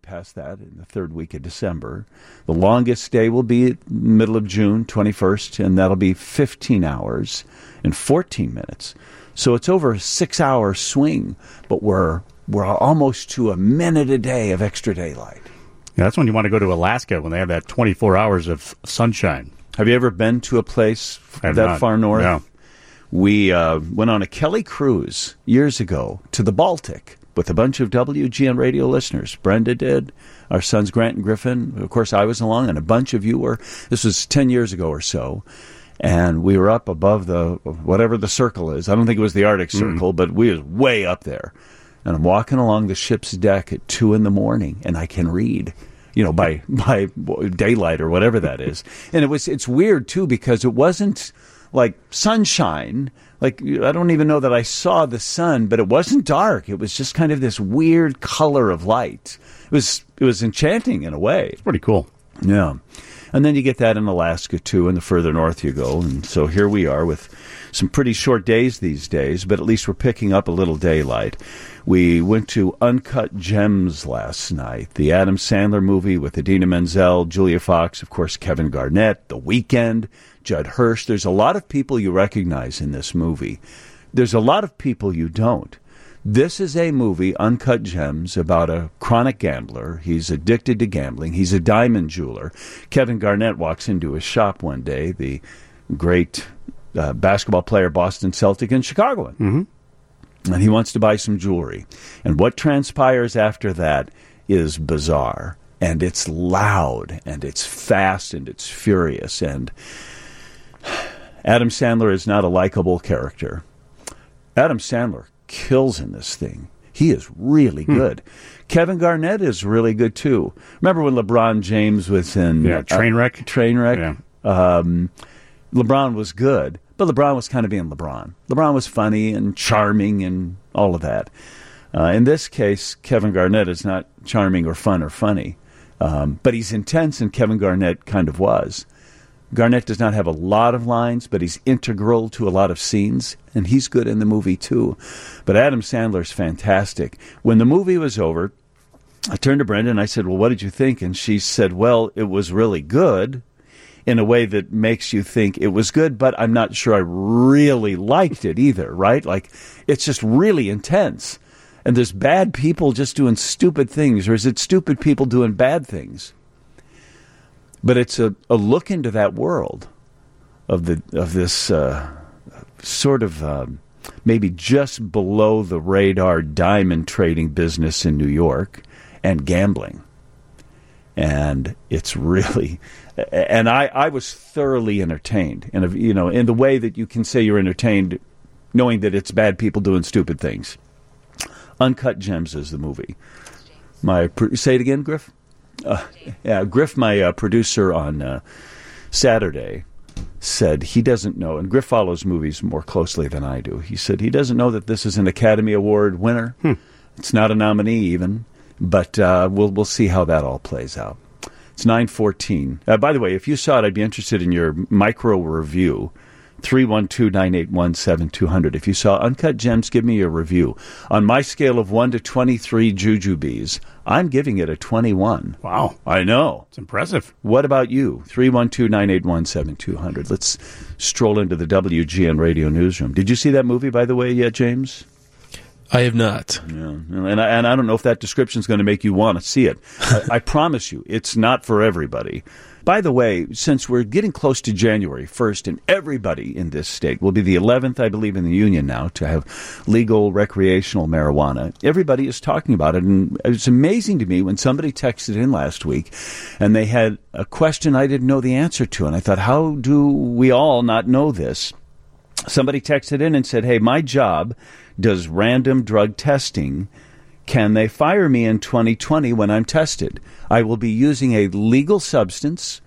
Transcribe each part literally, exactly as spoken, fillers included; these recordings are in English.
past that in the third week of December. The longest day will be middle of June, twenty-first, and that'll be fifteen hours and fourteen minutes. So it's over a six-hour swing, but we're we're almost to a minute a day of extra daylight. Yeah, that's when you want to go to Alaska, when they have that twenty-four hours of sunshine. Have you ever been to a place that not. far north? No. We uh, went on a Kelly cruise years ago to the Baltic with a bunch of W G N radio listeners. Brenda did, our sons Grant and Griffin. Of course, I was along, and a bunch of you were. This was ten years ago or so. And we were up above the, whatever the circle is. I don't think it was the Arctic Circle, mm. but we was way up there. And I'm walking along the ship's deck at two in the morning, and I can read, you know, by by daylight or whatever that is. And it was it's weird, too, because it wasn't like sunshine. Like, I don't even know that I saw the sun, but it wasn't dark. It was just kind of this weird color of light. It was it was enchanting in a way. It's pretty cool. Yeah. And then you get that in Alaska, too, and the further north you go. And so here we are with some pretty short days these days, but at least we're picking up a little daylight. We went to Uncut Gems last night, the Adam Sandler movie with Idina Menzel, Julia Fox, of course, Kevin Garnett, The Weeknd, Judd Hirsch. There's a lot of people you recognize in this movie. There's a lot of people you don't. This is a movie, Uncut Gems, about a chronic gambler. He's addicted to gambling. He's a diamond jeweler. Kevin Garnett walks into his shop one day, the great uh, basketball player, Boston Celtic, and Chicagoan. Mm-hmm. And he wants to buy some jewelry. And what transpires after that is bizarre. And it's loud, and it's fast, and it's furious. And Adam Sandler is not a likable character. Adam Sandler kills in this thing. He is really hmm. good. Kevin Garnett is really good, too. Remember when LeBron James was in... Yeah, Trainwreck. Uh, Trainwreck? Yeah. Um, LeBron was good, but LeBron was kind of being LeBron. LeBron was funny and charming and all of that. Uh, in this case, Kevin Garnett is not charming or fun or funny, um, but he's intense, and Kevin Garnett kind of was. Garnett does not have a lot of lines, but he's integral to a lot of scenes, and he's good in the movie, too. But Adam Sandler's fantastic. When the movie was over, I turned to Brenda and I said, well, what did you think? And she said, well, it was really good in a way that makes you think it was good, but I'm not sure I really liked it either, right? Like, it's just really intense. And there's bad people just doing stupid things, or is it stupid people doing bad things? But it's a, a look into that world of the of this uh, sort of uh, maybe just below the radar diamond trading business in New York and gambling. And it's really, and I, I was thoroughly entertained, in a, you know, in the way that you can say you're entertained, knowing that it's bad people doing stupid things. Uncut Gems is the movie. My say it again, Griff. Uh, yeah, Griff, my uh, producer on uh, Saturday, said he doesn't know, and Griff follows movies more closely than I do. He said he doesn't know that this is an Academy Award winner. Hmm. It's not a nominee even, but uh, we'll we'll see how that all plays out. It's nine fourteen. Uh, by the way, if you saw it, I'd be interested in your micro review. three one two, nine eight one, seven two zero zero. If you saw Uncut Gems, give me your review. On my scale of one to twenty-three jujubes, I'm giving it a twenty-one. Wow. I know. It's impressive. What about you? three one two, nine eight one, seven two zero zero. Let's stroll into the W G N Radio Newsroom. Did you see that movie, by the way, yet, James? I have not. Yeah. And, I, and I don't know if that description is going to make you want to see it. I, I promise you, it's not for everybody. By the way, since we're getting close to January first, and everybody in this state will be the eleventh, I believe, in the union now to have legal recreational marijuana, everybody is talking about it. And it's amazing to me when somebody texted in last week and they had a question I didn't know the answer to. And I thought, how do we all not know this? Somebody texted in and said, hey, my job does random drug testing. Can they fire me in twenty twenty when I'm tested? I will be using a legal substance,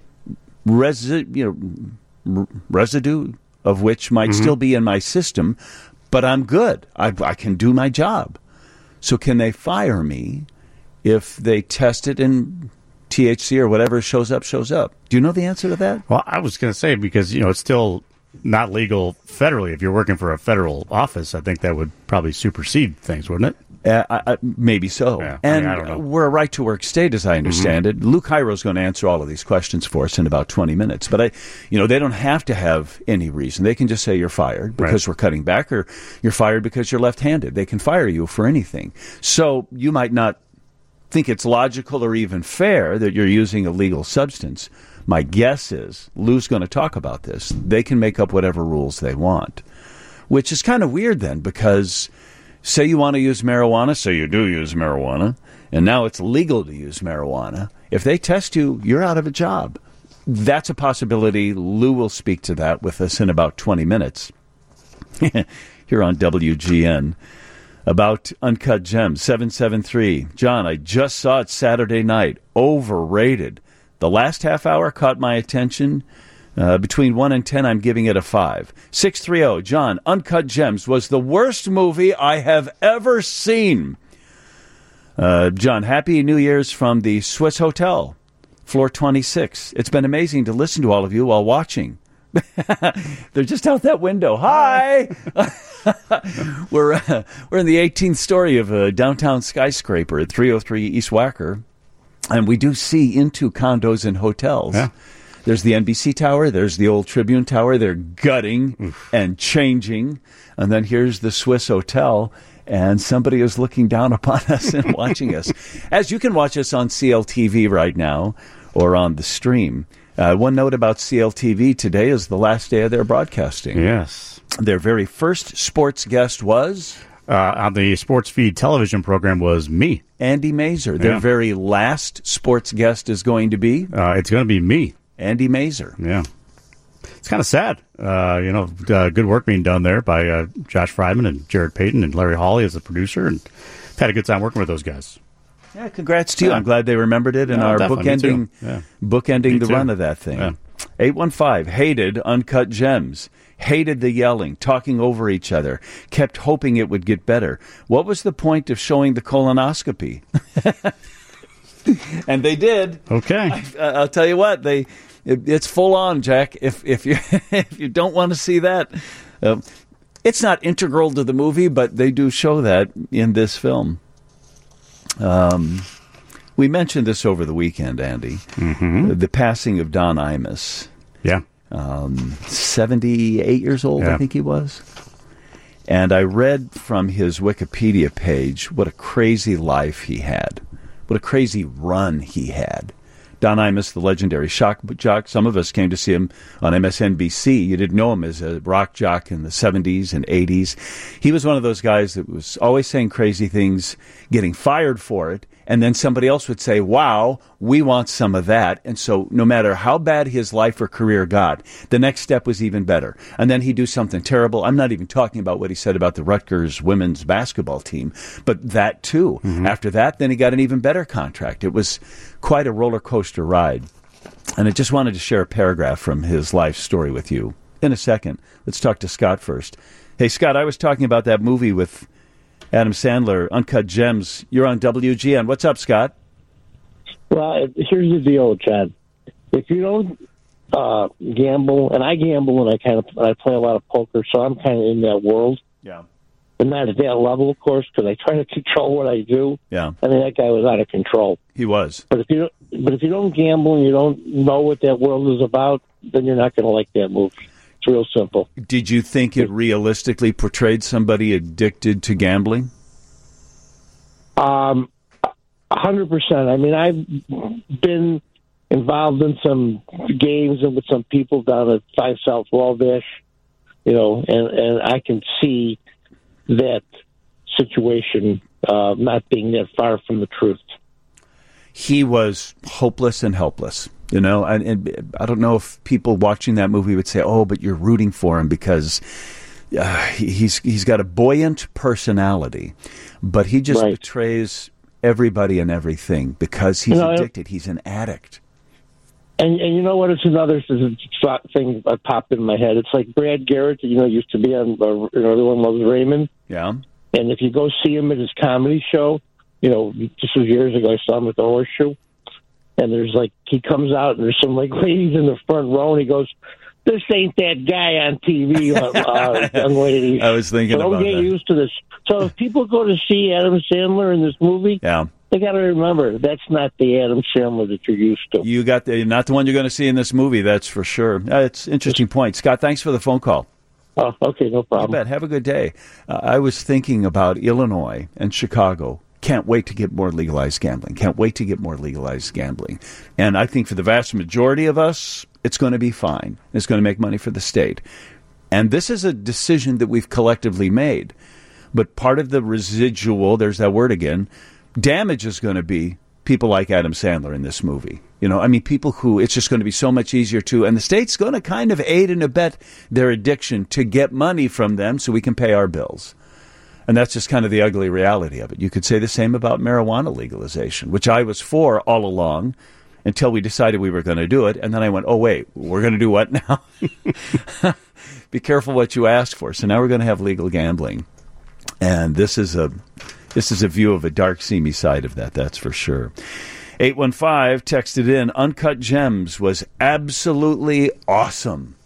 resi- you know, r- residue of which might mm-hmm. still be in my system, but I'm good. I, I can do my job. So can they fire me if they test it and T H C or whatever shows up, shows up? Do you know the answer to that? Well, I was going to say, because, you know, it's still not legal federally. If you're working for a federal office, I think that would probably supersede things, wouldn't it? Uh, I, I, maybe so. Yeah, I and mean, I don't know. we're a right-to-work state, as I understand mm-hmm. it. Lou Cairo's going to answer all of these questions for us in about twenty minutes. But, I, you know, they don't have to have any reason. They can just say you're fired because right. we're cutting back, or you're fired because you're left-handed. They can fire you for anything. So you might not think it's logical or even fair that you're using a legal substance. My guess is Lou's going to talk about this. They can make up whatever rules they want, which is kind of weird then, because say you want to use marijuana, so you do use marijuana, and now it's legal to use marijuana. If they test you, you're out of a job. That's a possibility. Lou will speak to that with us in about twenty minutes here on W G N. About Uncut Gems, seven seven three. John, I just saw it Saturday night. Overrated. The last half hour caught my attention. Uh, between one and ten, I'm giving it a five. six three zero. John, Uncut Gems was the worst movie I have ever seen. Uh, John, Happy New Year's from the Swiss Hotel, floor twenty-six. It's been amazing to listen to all of you while watching. They're just out that window. Hi! we're uh, we're in the eighteenth story of a downtown skyscraper at three oh three East Wacker, and we do see into condos and hotels. Yeah. There's the N B C Tower. There's the old Tribune Tower. They're gutting Oof. and changing. And then here's the Swiss Hotel, and somebody is looking down upon us and watching us. As you can watch us on C L T V right now or on the stream. Uh, one note about C L T V, today is the last day of their broadcasting. Yes. Their very first sports guest was? Uh, on the Sports Feed television program was me. Andy Mazer. Their yeah. very last sports guest is going to be? Uh, it's going to be me. Andy Mazer. Yeah. It's kind of sad. Uh, you know, uh, good work being done there by uh, Josh Friedman and Jared Payton and Larry Hawley as the producer. And I've had a good time working with those guys. Yeah, congrats to you. Yeah. I'm glad they remembered it in Yeah, our definitely. bookending, Yeah. bookending Me the too. run of that thing. Yeah. eight one five, hated Uncut Gems. Hated the yelling, talking over each other, kept hoping it would get better. What was the point of showing the colonoscopy? And they did. Okay. I, I'll tell you what, they it, it's full on, Jack. If if you if you don't want to see that, uh, it's not integral to the movie, but they do show that in this film. Um, we mentioned this over the weekend, Andy. Mm-hmm. The passing of Don Imus. Yeah. Um, seventy-eight years old, yeah. I think he was. And I read from his Wikipedia page what a crazy life he had. What a crazy run he had. Don Imus, the legendary shock jock. Some of us came to see him on M S N B C. You didn't know him as a rock jock in the seventies and eighties. He was one of those guys that was always saying crazy things, getting fired for it, and then somebody else would say, wow, we want some of that. And so no matter how bad his life or career got, the next step was even better. And then he'd do something terrible. I'm not even talking about what he said about the Rutgers women's basketball team, but that too. Mm-hmm. After that, then he got an even better contract. It was quite a roller coaster ride. And I just wanted to share a paragraph from his life story with you. In a second, let's talk to Scott first. Hey, Scott, I was talking about that movie with Adam Sandler, Uncut Gems. You're on W G N. What's up, Scott? Well, here's the deal, Chad. If you don't uh, gamble, and I gamble, and I kind of I play a lot of poker, so I'm kind of in that world. Yeah. But not at that level, of course, because I try to control what I do. Yeah. I mean, that guy was out of control. He was. But if you don't, but if you don't gamble and you don't know what that world is about, then you're not going to like that movie. It's real simple. Did you think it realistically portrayed somebody addicted to gambling? Um, a hundred percent. I mean, I've been involved in some games and with some people down at Five South Wabash, you know, and, and I can see that situation uh, not being that far from the truth. He was hopeless and helpless. You know, and, and I don't know if people watching that movie would say, "Oh, but you're rooting for him because uh, he's he's got a buoyant personality," but he just right. betrays everybody and everything because he's you know, addicted. He's an addict. And and you know what? It's another thing that popped in my head. It's like Brad Garrett, you know, used to be on uh, you know, Everyone Loves Raymond. Yeah. And if you go see him at his comedy show, you know, this was years ago. I saw him at the Horseshoe. And there's like, he comes out and there's some like ladies in the front row and he goes, this ain't that guy on T V, uh, uh, young lady. I was thinking so don't about get that. used to this. So if people go to see Adam Sandler in this movie, Yeah. they got to remember that's not the Adam Sandler that you're used to. You got the, not the one you're going to see in this movie, that's for sure. Uh, it's an interesting point. Scott, thanks for the phone call. Oh, okay, no You problem. bet. Have a good day. Uh, I was thinking about Illinois and Chicago. Can't wait to get more legalized gambling. Can't wait to get more legalized gambling. And I think for the vast majority of us, it's going to be fine. It's going to make money for the state. And this is a decision that we've collectively made. But part of the residual, there's that word again, damage is going to be people like Adam Sandler in this movie. You know, I mean, people who it's just going to be so much easier to, and the state's going to kind of aid and abet their addiction to get money from them so we can pay our bills. And that's just kind of the ugly reality of it. You could say the same about marijuana legalization, which I was for all along until we decided we were going to do it. And then I went, oh, wait, we're going to do what now? Be careful what you ask for. So now we're going to have legal gambling. And this is a this is a view of a dark, seamy side of that, that's for sure. eight one five texted in, Uncut Gems was absolutely awesome.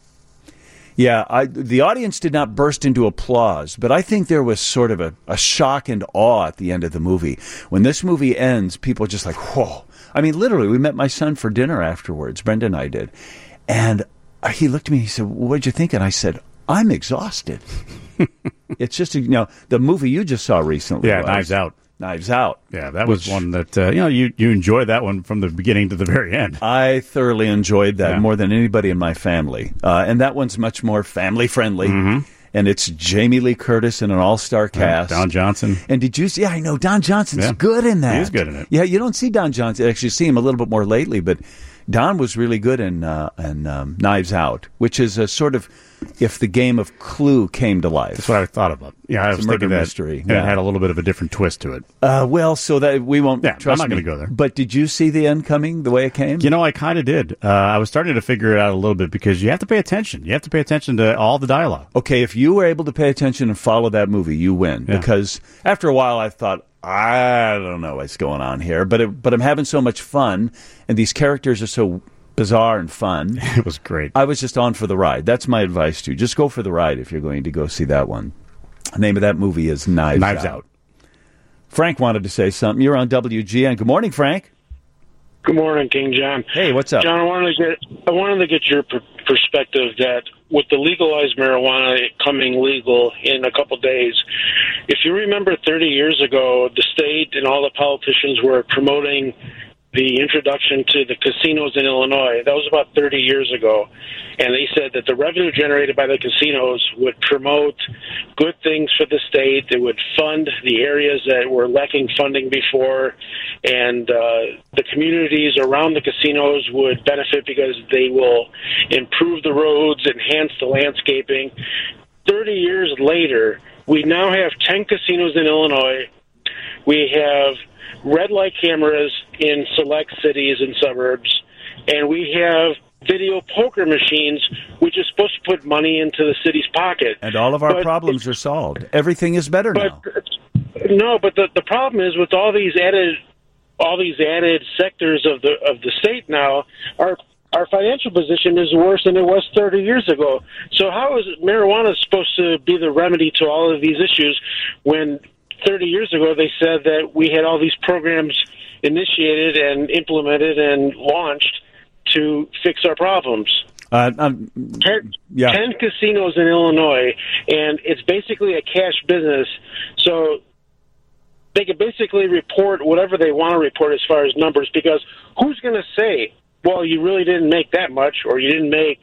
Yeah, I, the audience did not burst into applause, but I think there was sort of a, a shock and awe at the end of the movie. When this movie ends, people are just like, whoa. I mean, literally, we met my son for dinner afterwards. Brenda and I did. And he looked at me and he said, what'd you think? And I said, I'm exhausted. It's just, you know, the movie you just saw recently. Yeah, was Knives Out. Knives Out. Yeah, that which, was one that, uh, you know, you, you enjoyed that one from the beginning to the very end. I thoroughly enjoyed that Yeah. more than anybody in my family. Uh, and that one's much more family-friendly. Mm-hmm. And it's Jamie Lee Curtis in an all-star cast. Uh, Don Johnson. And did you see? Yeah, I know Don Johnson's Yeah. good in that. He is good in it. Yeah, you don't see Don Johnson. Actually, you see him a little bit more lately, but Don was really good in uh, in um, Knives Out, which is a sort of if the game of Clue came to life. That's what I thought about. Yeah, I It's was a murder thinking that mystery. and Yeah. it had a little bit of a different twist to it. Uh, well, so that we won't. Yeah, I'm trust not me. gonna go there. But did you see the end coming the way it came? You know, I kind of did. Uh, I was starting to figure it out a little bit because you have to pay attention. You have to pay attention to all the dialogue. Okay, if you were able to pay attention and follow that movie, you win. Yeah. Because after a while, I thought, I don't know what's going on here, but it, but I'm having so much fun, and these characters are so bizarre and fun. It was great. I was just on for the ride. That's my advice to you. Just go for the ride if you're going to go see that one. The name of that movie is Knives, Knives Out. Out. Frank wanted to say something. You're on W G N. Good morning, Frank. Good morning, King John. Hey, what's up? John, I wanted to get I wanted to get your per- perspective that with the legalized marijuana coming legal in a couple days, if you remember thirty years ago, the state and all the politicians were promoting the introduction to the casinos in Illinois. That was about thirty years ago. And they said that the revenue generated by the casinos would promote good things for the state. It would fund the areas that were lacking funding before. And uh, the communities around the casinos would benefit because they will improve the roads, enhance the landscaping. thirty years later, we now have ten casinos in Illinois. We have red light cameras in select cities and suburbs, and we have video poker machines, which is supposed to put money into the city's pocket. And all of our But problems are solved. Everything is better now. But no, but the the problem is with all these added all these added sectors of the of the state now, our our financial position is worse than it was thirty years ago. So how is marijuana supposed to be the remedy to all of these issues when thirty years ago they said that we had all these programs initiated and implemented and launched to fix our problems? Uh, um, Ten, yeah. ten casinos in Illinois, and it's basically a cash business. So they can basically report whatever they want to report as far as numbers, because who's going to say, well, you really didn't make that much, or you didn't make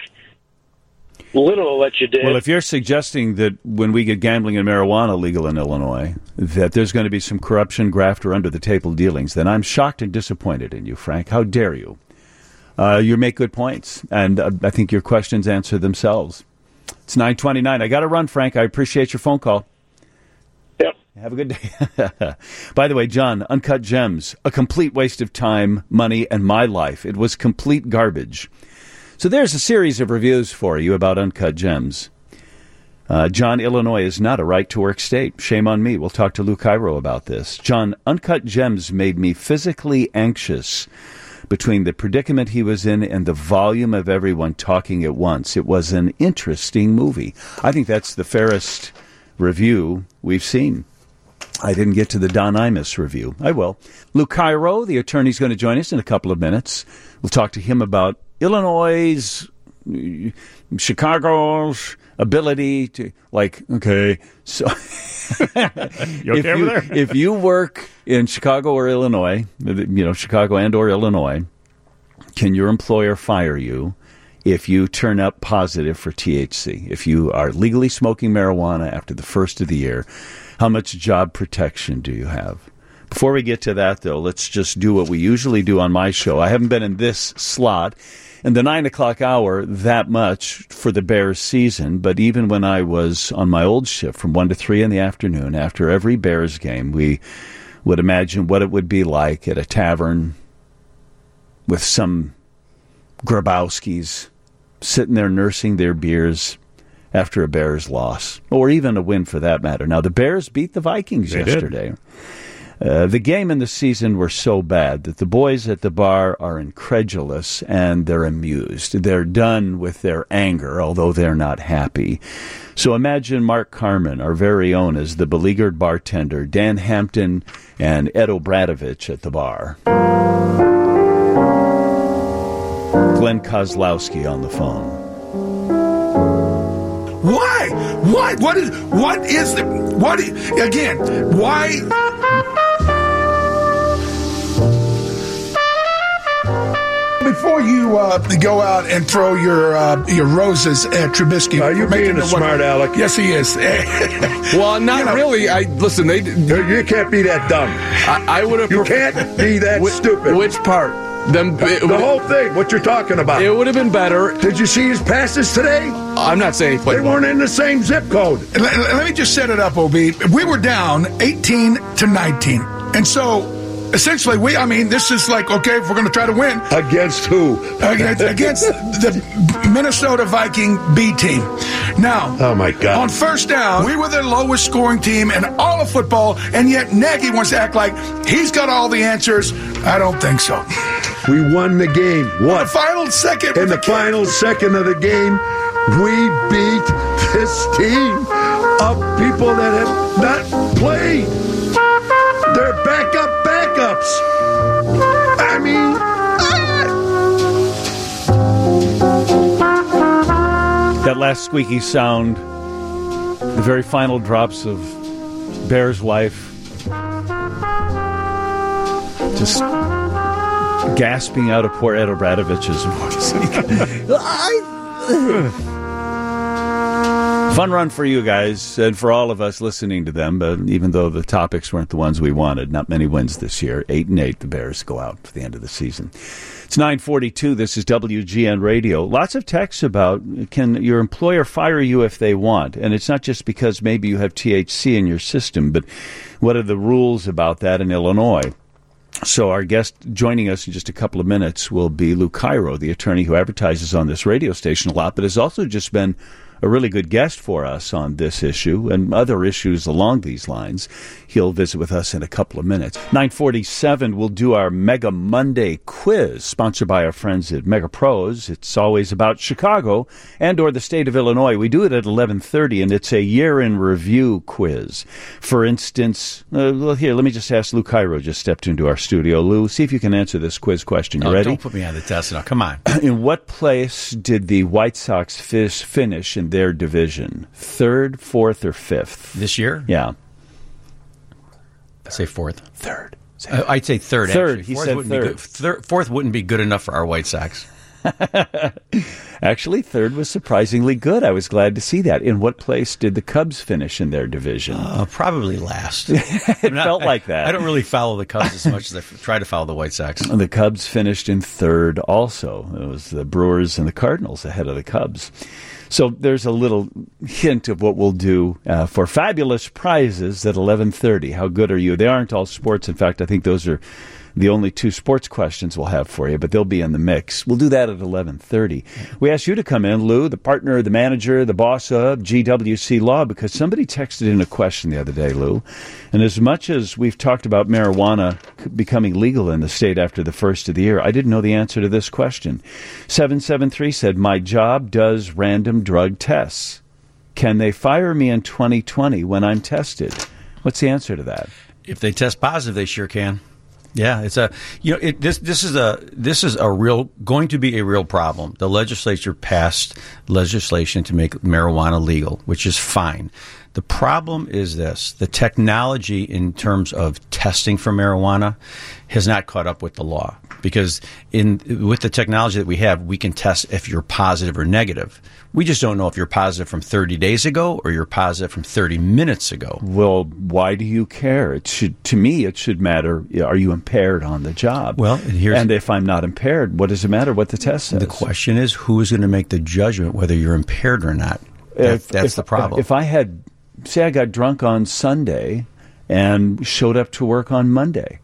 little that you did? Well, if you're suggesting that when we get gambling and marijuana legal in Illinois, that there's going to be some corruption, graft, or under-the-table dealings, then I'm shocked and disappointed in you, Frank. How dare you? Uh, you make good points, and uh, I think your questions answer themselves. It's nine twenty-nine. I got to run, Frank. I appreciate your phone call. Yep. Have a good day. By the way, John, Uncut Gems, a complete waste of time, money, and my life. It was complete garbage. So there's a series of reviews for you about Uncut Gems. Uh, John, Illinois is not a right-to-work state. Shame on me. We'll talk to Lou Cairo about this. John, Uncut Gems made me physically anxious between the predicament he was in and the volume of everyone talking at once. It was an interesting movie. I think that's the fairest review we've seen. I didn't get to the Don Imus review. I will. Lou Cairo, the attorney's going to join us in a couple of minutes. We'll talk to him about Illinois' Chicago's ability to, like, okay, so you okay if, over you, there? if you work in Chicago or Illinois, you know, Chicago and or Illinois, can your employer fire you if you turn up positive for T H C? If you are legally smoking marijuana after the first of the year, how much job protection do you have? Before we get to that, though, let's just do what we usually do on my show. I haven't been in this slot in the nine o'clock hour that much for the Bears season, but even when I was on my old shift from one to three in the afternoon, after every Bears game, we would imagine what it would be like at a tavern with some Grabowskis sitting there nursing their beers after a Bears loss, or even a win for that matter. Now, the Bears beat the Vikings They yesterday. Uh, the game and the season were so bad that the boys at the bar are incredulous and they're amused. They're done with their anger, although they're not happy. So imagine Mark Carman, our very own, as the beleaguered bartender, Dan Hampton and Ed Obradovich at the bar. Glenn Kozlowski on the phone. Why? Why? What is? What is the? What? Is, again? Why? Before you uh, go out and throw your uh, your roses at Trubisky, are you being a what, smart aleck? Yes, he is. Well, not You know, really. I listen. They you can't be that dumb. I, I would have. You can't be that Wh- stupid. Which part? Them. It, the whole thing. What you're talking about? It would have been better. Did you see his passes today? I'm not saying he played They well. weren't in the same zip code. Let, let me just set it up, O B. We were down eighteen to nineteen, and so. Essentially, we, I mean, this is like, okay, if we're going to try to win. Against who? Against, against the Minnesota Viking B team. Now, Oh, my God. on first down, we were the lowest scoring team in all of football, and yet Nagy wants to act like he's got all the answers. I don't think so. We won the game. The What? final second. In with the kick. final second of the game, we beat this team of people that have not played. They're backup backups. I mean, ah! That last squeaky sound, the very final drops of Bear's life, just gasping out of poor Ed Obradovich's voice. Fun run for you guys and for all of us listening to them, but even though the topics weren't the ones we wanted, not many wins this year. Eight and eight, the Bears go out for the end of the season. It's nine forty-two. This is W G N Radio. Lots of texts about, can your employer fire you if they want? And it's not just because maybe you have T H C in your system, but what are the rules about that in Illinois? So our guest joining us in just a couple of minutes will be Lou Cairo, the attorney who advertises on this radio station a lot, but has also just been a really good guest for us on this issue and other issues along these lines. He'll visit with us in a couple of minutes. nine forty-seven, we'll do our Mega Monday quiz, sponsored by our friends at Mega Pros. It's always about Chicago and or the state of Illinois. We do it at eleven thirty, and it's a year-in-review quiz. For instance, uh, well, here, let me just ask Lou Cairo, just stepped into our studio. Lou, see if you can answer this quiz question. You Oh, ready? don't put me on the test now. Come on. In what place did the White Sox fish finish in their division? Third, fourth, or fifth? This year? Yeah. I say fourth. Third. Uh, I'd say third. Third. Actually. He Fourth said wouldn't third. Be good. Thir- fourth wouldn't be good enough for our White Sox. Actually, third was surprisingly good. I was glad to see that. In what place did the Cubs finish in their division? Uh, probably last. it felt like that. I, I don't really follow the Cubs as much as I f- try to follow the White Sox. The Cubs finished in third also. It was the Brewers and the Cardinals ahead of the Cubs. So there's a little hint of what we'll do uh, for fabulous prizes at eleven thirty. How good are you? They aren't all sports. In fact, I think those are the only two sports questions we'll have for you, but they'll be in the mix. We'll do that at eleven thirty. We asked you to come in, Lou, the partner, the manager, the boss of G W C Law, because somebody texted in a question the other day, Lou. And as much as we've talked about marijuana becoming legal in the state after the first of the year, I didn't know the answer to this question. seven seven three said, my job does random drug tests. Can they fire me in twenty twenty when I'm tested? What's the answer to that? If they test positive, they sure can. Yeah, it's a you know it, this this is a this is a real going to be a real problem. The legislature passed legislation to make marijuana legal, which is fine. The problem is this: the technology in terms of testing for marijuana has not caught up with the law. Because in with the technology that we have, we can test if you're positive or negative. We just don't know if you're positive from thirty days ago or you're positive from thirty minutes ago. Well, why do you care? It should, to me, it should matter. Are you impaired on the job? Well, and, here's, and if I'm not impaired, what does it matter what the test says? The question is, who is going to make the judgment whether you're impaired or not? That, if, that's if, the problem. If I had, say, I got drunk on Sunday and showed up to work on Monday.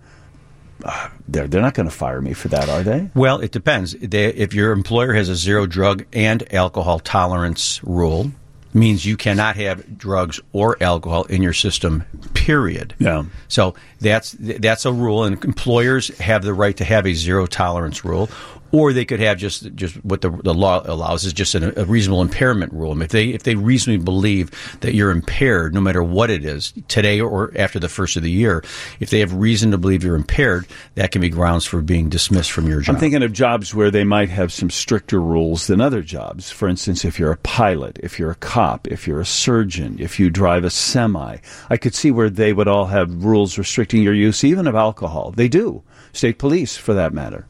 Uh, they're they're not going to fire me for that, are they? Well, it depends. They, if your employer has a zero drug and alcohol tolerance rule, means you cannot have drugs or alcohol in your system, period. Yeah. So that's that's a rule, and employers have the right to have a zero tolerance rule. Or they could have just just what the, the law allows is just a, a reasonable impairment rule. If they if they reasonably believe that you're impaired, no matter what it is, today or after the first of the year, if they have reason to believe you're impaired, that can be grounds for being dismissed from your job. I'm thinking of jobs where they might have some stricter rules than other jobs. For instance, if you're a pilot, if you're a cop, if you're a surgeon, if you drive a semi, I could see where they would all have rules restricting your use, even of alcohol. They do. State police, for that matter.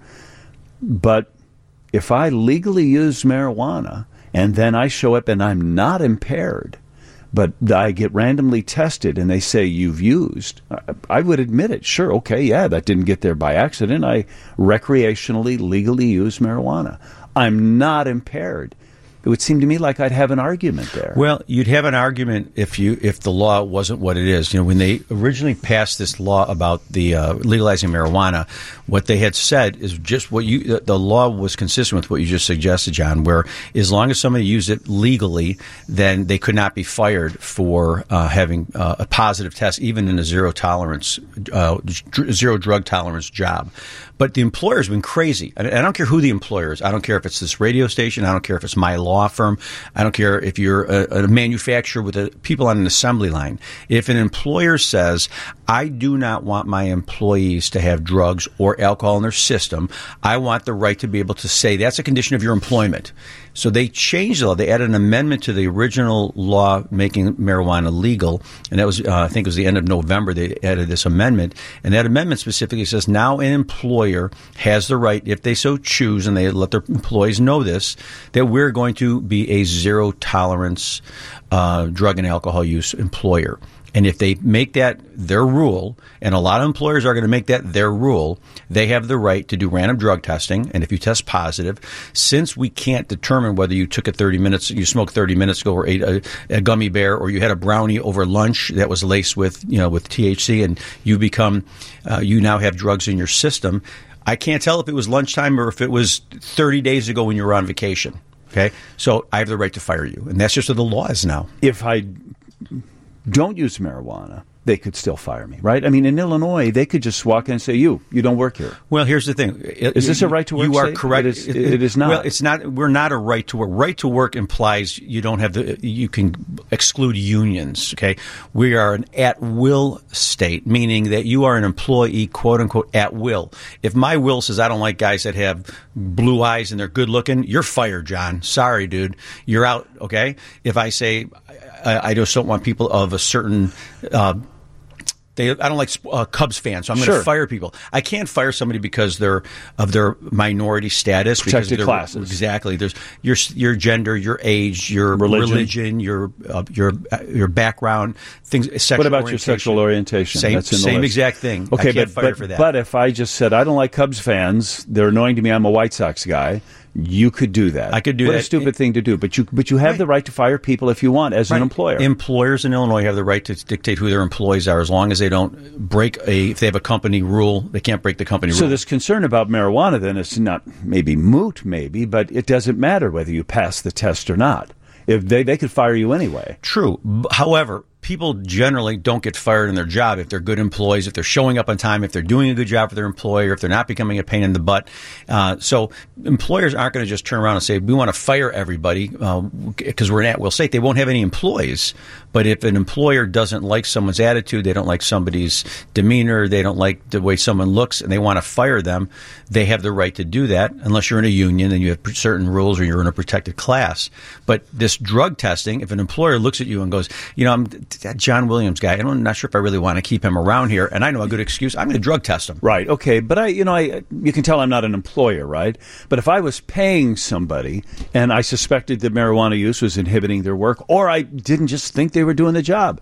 But if I legally use marijuana and then I show up and I'm not impaired, but I get randomly tested and they say you've used, I would admit it. Sure, okay, yeah, that didn't get there by accident. I recreationally, legally use marijuana. I'm not impaired. It would seem to me like I'd have an argument there. Well, you'd have an argument if you if the law wasn't what it is. You know, when they originally passed this law about the uh, legalizing marijuana, what they had said is just what you the law was consistent with what you just suggested, John. Where as long as somebody used it legally, then they could not be fired for uh, having uh, a positive test, even in a zero tolerance, uh, zero drug tolerance job. But the employer's been crazy. I don't care who the employer is. I don't care if it's this radio station. I don't care if it's my law firm. I don't care if you're a, a manufacturer with a, people on an assembly line. If an employer says, I do not want my employees to have drugs or alcohol in their system, I want the right to be able to say that's a condition of your employment. So they changed the law. They added an amendment to the original law making marijuana legal, and that was, uh, I think it was the end of November, they added this amendment. And that amendment specifically says now an employer has the right, if they so choose, and they let their employees know this, that we're going to be a zero tolerance uh, drug and alcohol use employer. And if they make that their rule, and a lot of employers are going to make that their rule, they have the right to do random drug testing. And if you test positive, since we can't determine whether you took it thirty minutes, you smoked thirty minutes ago, or ate a, a gummy bear, or you had a brownie over lunch that was laced with, you know, with T H C, and you become, uh, you now have drugs in your system. I can't tell if it was lunchtime or if it was thirty days ago when you were on vacation. Okay, so I have the right to fire you, and that's just what the law is now. If I don't use marijuana, they could still fire me, right? I mean, in Illinois, they could just walk in and say, you, you don't work here. Well, here's the thing. Is this a right to work You are state? correct. It is, it is not. Well, it's not. We're not a right to work. Right to work implies you don't have the, you can exclude unions, okay? We are an at-will state, meaning that you are an employee, quote-unquote, at will. If my will says I don't like guys that have blue eyes and they're good-looking, you're fired, John. Sorry, dude. You're out, okay? If I say I, I just don't want people of a certain uh, They, I don't like uh, Cubs fans, so I'm going to Sure. fire people. I can't fire somebody because they're of their minority status. Protected because of their, classes. Exactly. There's your your gender, your age, your Religion. religion, your uh, your uh, your background, things. Sexual What about orientation. your sexual orientation? Same, That's in the same list. exact thing. Okay, I can't but fire but, for that. but if I just said I don't like Cubs fans, they're annoying to me. I'm a White Sox guy. you could do that. I could do what that. What a stupid thing to do. But you but you have right. the right to fire people if you want as right. an employer. Employers in Illinois have the right to dictate who their employees are as long as they don't break a, if they have a company rule, they can't break the company so rule. So this concern about marijuana then is not maybe moot, maybe, but it doesn't matter whether you pass the test or not. If they, they could fire you anyway. True. However, people generally don't get fired in their job if they're good employees, if they're showing up on time, if they're doing a good job for their employer, if they're not becoming a pain in the butt. Uh, so employers aren't going to just turn around and say, we want to fire everybody because uh, we're an at-will state. They won't have any employees. But if an employer doesn't like someone's attitude, they don't like somebody's demeanor, they don't like the way someone looks, and they want to fire them, they have the right to do that unless you're in a union and you have certain rules or you're in a protected class. But this drug testing, if an employer looks at you and goes, you know, I'm that John Williams guy, I'm not sure if I really want to keep him around here, and I know a good excuse, I'm going to drug test him. Right, okay, but I, you know, I, you can tell I'm not an employer, right? But if I was paying somebody and I suspected that marijuana use was inhibiting their work, or I didn't just think they were doing the job,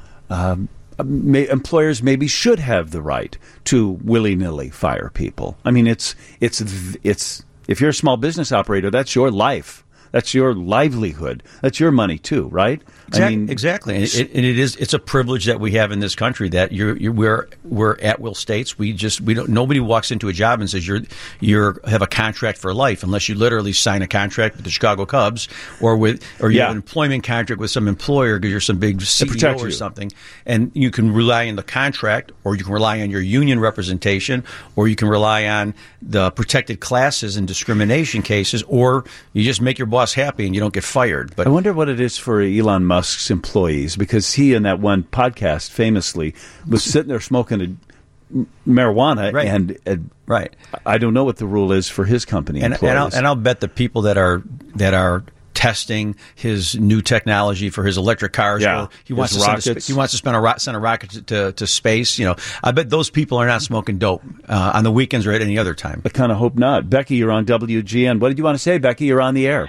um, may, employers maybe should have the right to willy-nilly fire people. I mean, it's it's it's if you're a small business operator, that's your life. That's your livelihood. That's your money too, right? Exactly. I mean, exactly. And it, and it is. It's a privilege that we have in this country that you're, you're we're we're at will states. We just we don't. Nobody walks into a job and says you're you're have a contract for life unless you literally sign a contract with the Chicago Cubs or with or you yeah. have an employment contract with some employer because you're some big C E O or you. something, and you can rely on the contract, or you can rely on your union representation, or you can rely on the protected classes and discrimination cases, or you just make your boss happy and you don't get fired. But I wonder what it is for Elon Musk's employees, because he in that one podcast famously was sitting there smoking a marijuana, right. and, and right. I don't know what the rule is for his company and, employees. And I'll, and I'll bet the people that are that are testing his new technology for his electric cars. Yeah, or he wants his to rockets. send a, he wants to spend a ro- send a rocket to, to, to space. You know, I bet those people are not smoking dope uh, on the weekends or at any other time. I kind of hope not. Becky, you're on W G N. What did you want to say, Becky? You're on the air.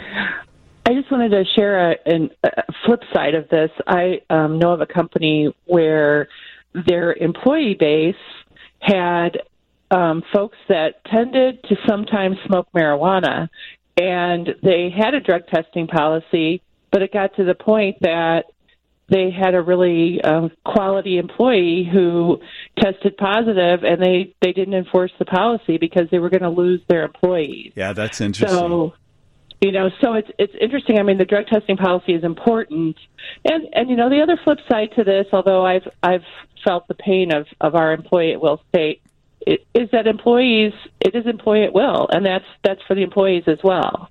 I just wanted to share a, an, a flip side of this. I um, know of a company where their employee base had um, folks that tended to sometimes smoke marijuana, and they had a drug testing policy, but it got to the point that they had a really um, quality employee who tested positive, and they, they didn't enforce the policy because they were going to lose their employees. Yeah, that's interesting. So, you know, so it's it's interesting. I mean, the drug testing policy is important, and and you know, the other flip side to this, although I've I've felt the pain of, of our employee at will state, it, is that employees it is employee at will, and that's that's for the employees as well.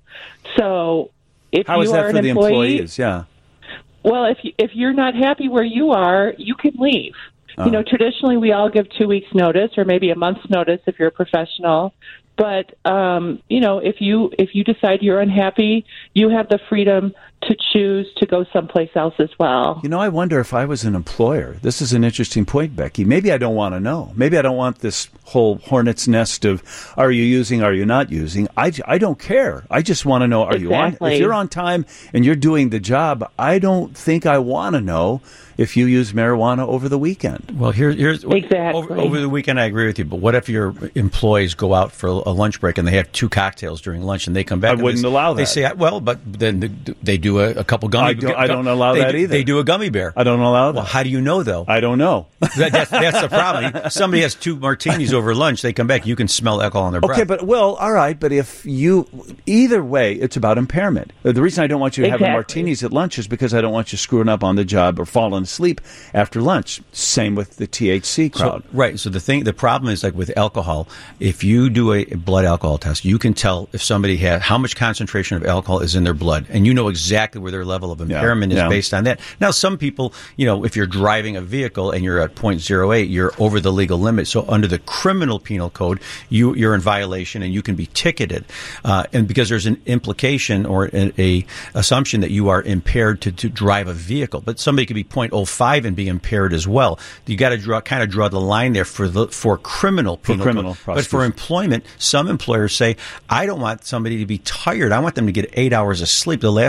So if How you is that are for an the employee, employees? Yeah. well, if you, if you're not happy where you are, you can leave. Uh. You know, traditionally we all give two weeks notice or maybe a month's notice if you're a professional. But um, you know, if you if you decide you're unhappy, you have the freedom to choose to go someplace else as well. You know, I wonder if I was an employer. This is an interesting point, Becky. Maybe I don't want to know. Maybe I don't want this whole hornet's nest of are you using, are you not using. I, I don't care. I just want to know, are exactly. you on? If you're on time and you're doing the job, I don't think I want to know if you use marijuana over the weekend. Well, here, here's exactly. over, over the weekend. I agree with you, but what if your employees go out for a lunch break and they have two cocktails during lunch and they come back? I and wouldn't they, allow that. They say, well, but then they do a, a couple gummy. I don't, I don't allow they that do, either. They do a gummy bear. I don't allow that. Well, how do you know though? I don't know. that, that's, that's the problem. Somebody has two martinis over lunch. They come back. You can smell alcohol on their breath. Okay, but well, all right. But if you either way, it's about impairment. The reason I don't want you to exactly. have martinis at lunch is because I don't want you screwing up on the job or falling asleep after lunch. Same with the T H C crowd. So, right. So the thing, the problem is like with alcohol. If you do a blood alcohol test, you can tell if somebody had how much concentration of alcohol is in their blood, and you know exactly where their level of impairment yeah, is yeah. based on that. Now, some people, you know, if you're driving a vehicle and you're at point zero eight, you're over the legal limit. So under the criminal penal code, you you're in violation and you can be ticketed. Uh, and because there's an implication or a, a assumption that you are impaired to, to drive a vehicle, but somebody could be point oh five and be impaired as well. You got to draw kind of draw the line there for the for criminal penal for criminal code. But for employment, some employers say, I don't want somebody to be tired. I want them to get eight hours of sleep. The last thing I want them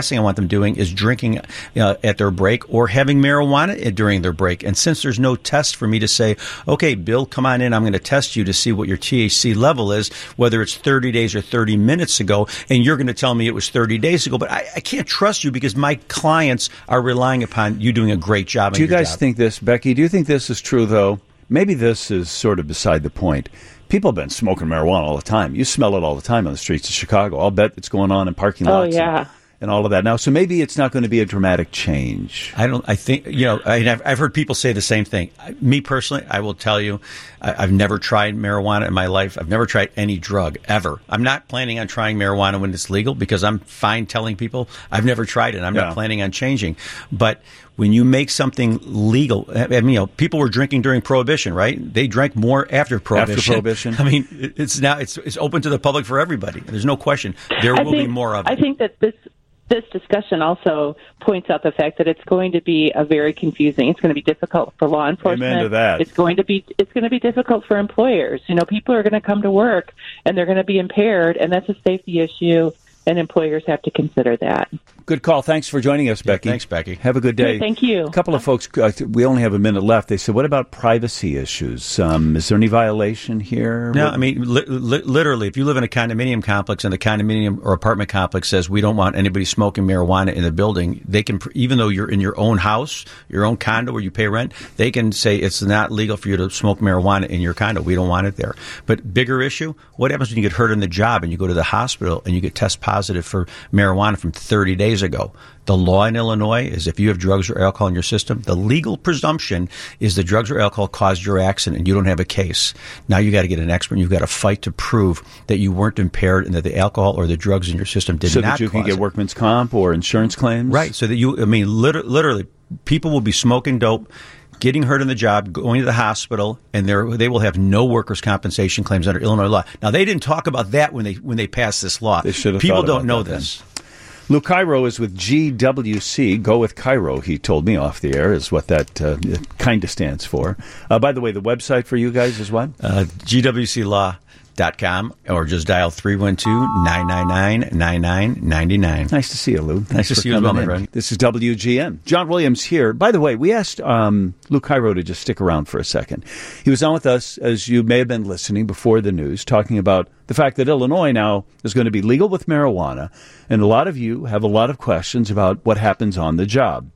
from doing is drinking uh, at their break or having marijuana during their break. And since there's no test for me to say, okay, Bill, come on in, I'm going to test you to see what your T H C level is, whether it's thirty days or thirty minutes ago, and you're going to tell me it was thirty days ago. But I, I can't trust you because my clients are relying upon you doing a great job. Do you guys job. think this, Becky? Do you think this is true, though? Maybe this is sort of beside the point. People have been smoking marijuana all the time. You smell it all the time on the streets of Chicago. I'll bet it's going on in parking lots. Oh, yeah. And, and all of that now. So maybe it's not going to be a dramatic change. I don't. I think you know. I, I've, I've heard people say the same thing. Me personally, I will tell you, I, I've never tried marijuana in my life. I've never tried any drug ever. I'm not planning on trying marijuana when it's legal because I'm fine telling people I've never tried it. I'm Yeah. not planning on changing. But when you make something legal, I mean, you know, people were drinking during Prohibition, right? They drank more after Prohibition. After Prohibition. I mean, it's now it's it's open to the public for everybody. There's no question. There I will think, be more of it. I think that this this discussion also points out the fact that it's going to be a very confusing. It's going to be difficult for law enforcement. Amen to that. It's going to be it's going to be difficult for employers. You know, people are going to come to work and they're going to be impaired, and that's a safety issue. And employers have to consider that. Good call. Thanks for joining us, Becky. thanks, Becky. Have a good day. Hey, thank you. A couple of folks, uh, we only have a minute left. They said, what about privacy issues? Um, is there any violation here? No, What- I mean, li- li- literally, if you live in a condominium complex and the condominium or apartment complex says we don't want anybody smoking marijuana in the building, they can, pr- even though you're in your own house, your own condo where you pay rent, they can say it's not legal for you to smoke marijuana in your condo. We don't want it there. But bigger issue, what happens when you get hurt in the job and you go to the hospital and you get test positive for marijuana from thirty days ago? The law in Illinois is if you have drugs or alcohol in your system, the legal presumption is the drugs or alcohol caused your accident and you don't have a case. Now you got to get an expert and you've got to fight to prove that you weren't impaired and that the alcohol or the drugs in your system did so not that you can cause get it. workman's comp or insurance claims? Right. So that you, I mean, liter- literally, people will be smoking dope, getting hurt in the job, going to the hospital, and they will have no workers' compensation claims under Illinois law. Now, they didn't talk about that when they when they passed this law. They should have People thought don't about know that this. then. Lou Cairo is with G W C. Go with Cairo, he told me off the air, is what that uh, kind of stands for. Uh, by the way, the website for you guys is what? Uh, G W C law dot com, or just dial three one two, nine nine nine, nine nine nine nine. Nice to see you, Lou. Thanks Nice to for see you as well, coming my in. friend. This is W G N. John Williams here. By the way, we asked um, Lou Cairo to just stick around for a second. He was on with us, as you may have been listening before the news, talking about the fact that Illinois now is going to be legal with marijuana, and a lot of you have a lot of questions about what happens on the job.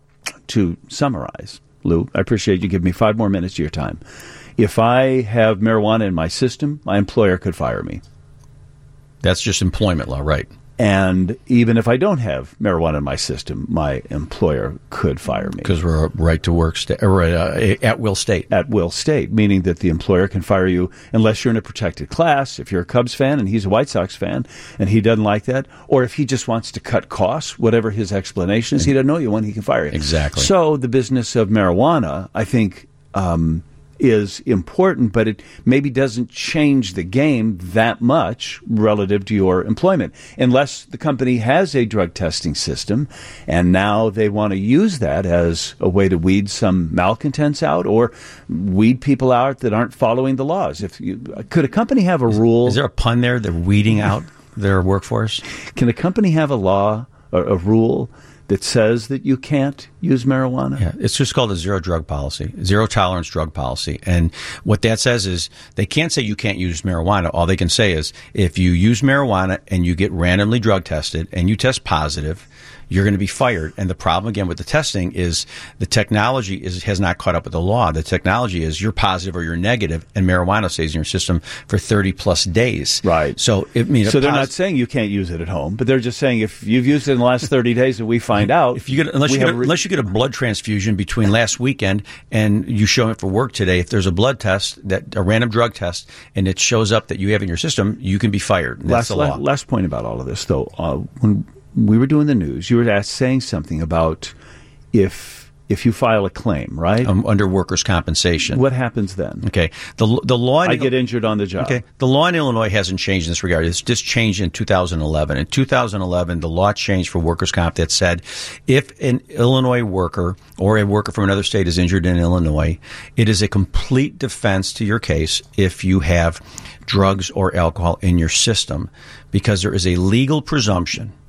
To summarize, Lou, I appreciate you giving me five more minutes of your time. If I have marijuana in my system, my employer could fire me. That's just employment law, right? And even if I don't have marijuana in my system, my employer could fire me. Because we're a right-to-work state, or uh, at-will state. At will state, meaning that the employer can fire you unless you're in a protected class. If you're a Cubs fan and he's a White Sox fan and he doesn't like that, or if he just wants to cut costs, whatever his explanation is, he doesn't know you when he can fire you. Exactly. So the business of marijuana, I think, um, is important, but it maybe doesn't change the game that much relative to your employment, unless the company has a drug testing system and now they want to use that as a way to weed some malcontents out or weed people out that aren't following the laws. If you, could a company have a rule? Is there a pun there? They're weeding out their workforce? Can a company have a law or a rule that says that you can't use marijuana? Yeah, it's just called a zero drug policy, zero tolerance drug policy. And what that says is they can't say you can't use marijuana. All they can say is if you use marijuana and you get randomly drug tested and you test positive, you're going to be fired. And the problem, again, with the testing is the technology is has not caught up with the law. The technology is you're positive or you're negative, and marijuana stays in your system for thirty plus days. Right. So, it, I mean, so they're pos- not saying you can't use it at home, but they're just saying if you've used it in the last thirty days and we find out. If you get, unless, we you get a, have re- unless you get a blood transfusion between last weekend and you show up for work today, if there's a blood test, that a random drug test, and it shows up that you have in your system, you can be fired. And last, that's the law. la- last point about all of this, though. Uh, when we were doing the news, you were asked, saying something about if if you file a claim, right? Um, under workers' compensation. What happens then? Okay. The the law. In I get injured on the job. Okay. The law in Illinois hasn't changed in this regard. It's just changed in two thousand eleven. In two thousand eleven, the law changed for workers' comp that said if an Illinois worker or a worker from another state is injured in Illinois, it is a complete defense to your case if you have drugs or alcohol in your system, because there is a legal presumption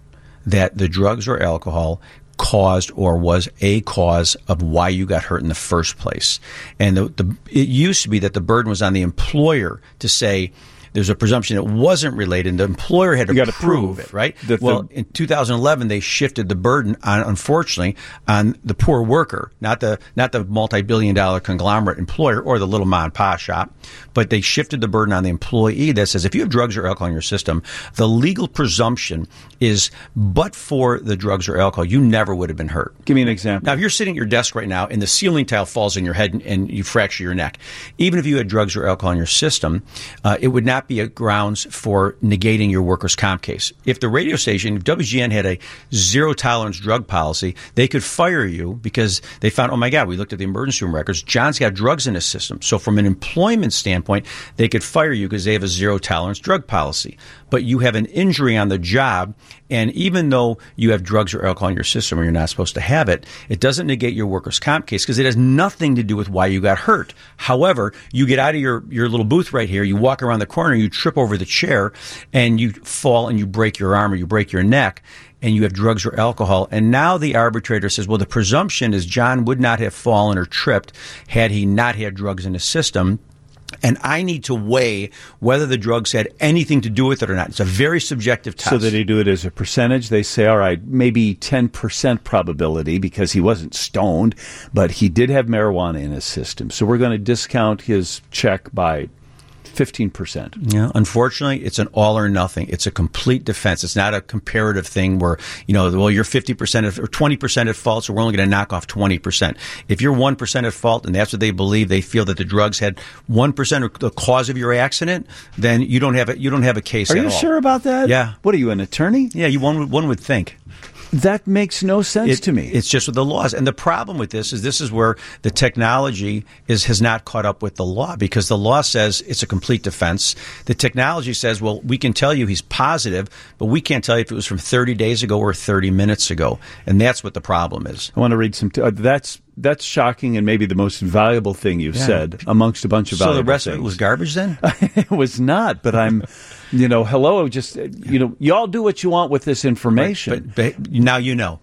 that the drugs or alcohol caused or was a cause of why you got hurt in the first place. And the, the, it used to be that the burden was on the employer to say, there's a presumption it wasn't related, and the employer had to you prove, prove it, right? That well, the, in two thousand eleven, they shifted the burden on, unfortunately, on the poor worker, not the not the multi-billion dollar conglomerate employer or the little mom and pop shop, but they shifted the burden on the employee that says if you have drugs or alcohol in your system, the legal presumption is, but for the drugs or alcohol, you never would have been hurt. Give me an example. Now, if you're sitting at your desk right now and the ceiling tile falls in your head and, and you fracture your neck, even if you had drugs or alcohol in your system, uh, it would not be a grounds for negating your workers' comp case. If the radio station, if W G N had a zero tolerance drug policy, they could fire you because they found, oh my God, we looked at the emergency room records, John's got drugs in his system. So from an employment standpoint, they could fire you because they have a zero tolerance drug policy. But you have an injury on the job, and even though you have drugs or alcohol in your system or you're not supposed to have it, it doesn't negate your workers' comp case because it has nothing to do with why you got hurt. However, you get out of your, your little booth right here, you walk around the corner, you trip over the chair, and you fall and you break your arm or you break your neck, and you have drugs or alcohol. And now the arbitrator says, well, the presumption is John would not have fallen or tripped had he not had drugs in his system. And I need to weigh whether the drugs had anything to do with it or not. It's a very subjective test. So that they do it as a percentage. They say, all right, maybe ten percent probability because he wasn't stoned, but he did have marijuana in his system. So we're going to discount his check by fifteen percent. Yeah, unfortunately, it's an all or nothing. It's a complete defense. It's not a comparative thing where, you know, well, you're fifty percent or twenty percent at fault, so we're only going to knock off twenty percent. If you're one percent at fault and that's what they believe, they feel that the drugs had one percent of the cause of your accident, then you don't have a, you don't have a case Are at you all. sure about that? Yeah. What are you, an attorney? Yeah, you one would, one would think. That makes no sense It, to me. It's just with the laws. And the problem with this is this is where the technology is has not caught up with the law because the law says it's a complete defense. The technology says, well, we can tell you he's positive, but we can't tell you if it was from thirty days ago or thirty minutes ago. And that's what the problem is. I want to read some. T- uh, that's that's shocking and maybe the most valuable thing you've Yeah. said amongst a bunch of valuable So the rest things. of it was garbage then? It was not, but I'm, you know, hello, just, you know, y'all do what you want with this information. Right, but, but now you know.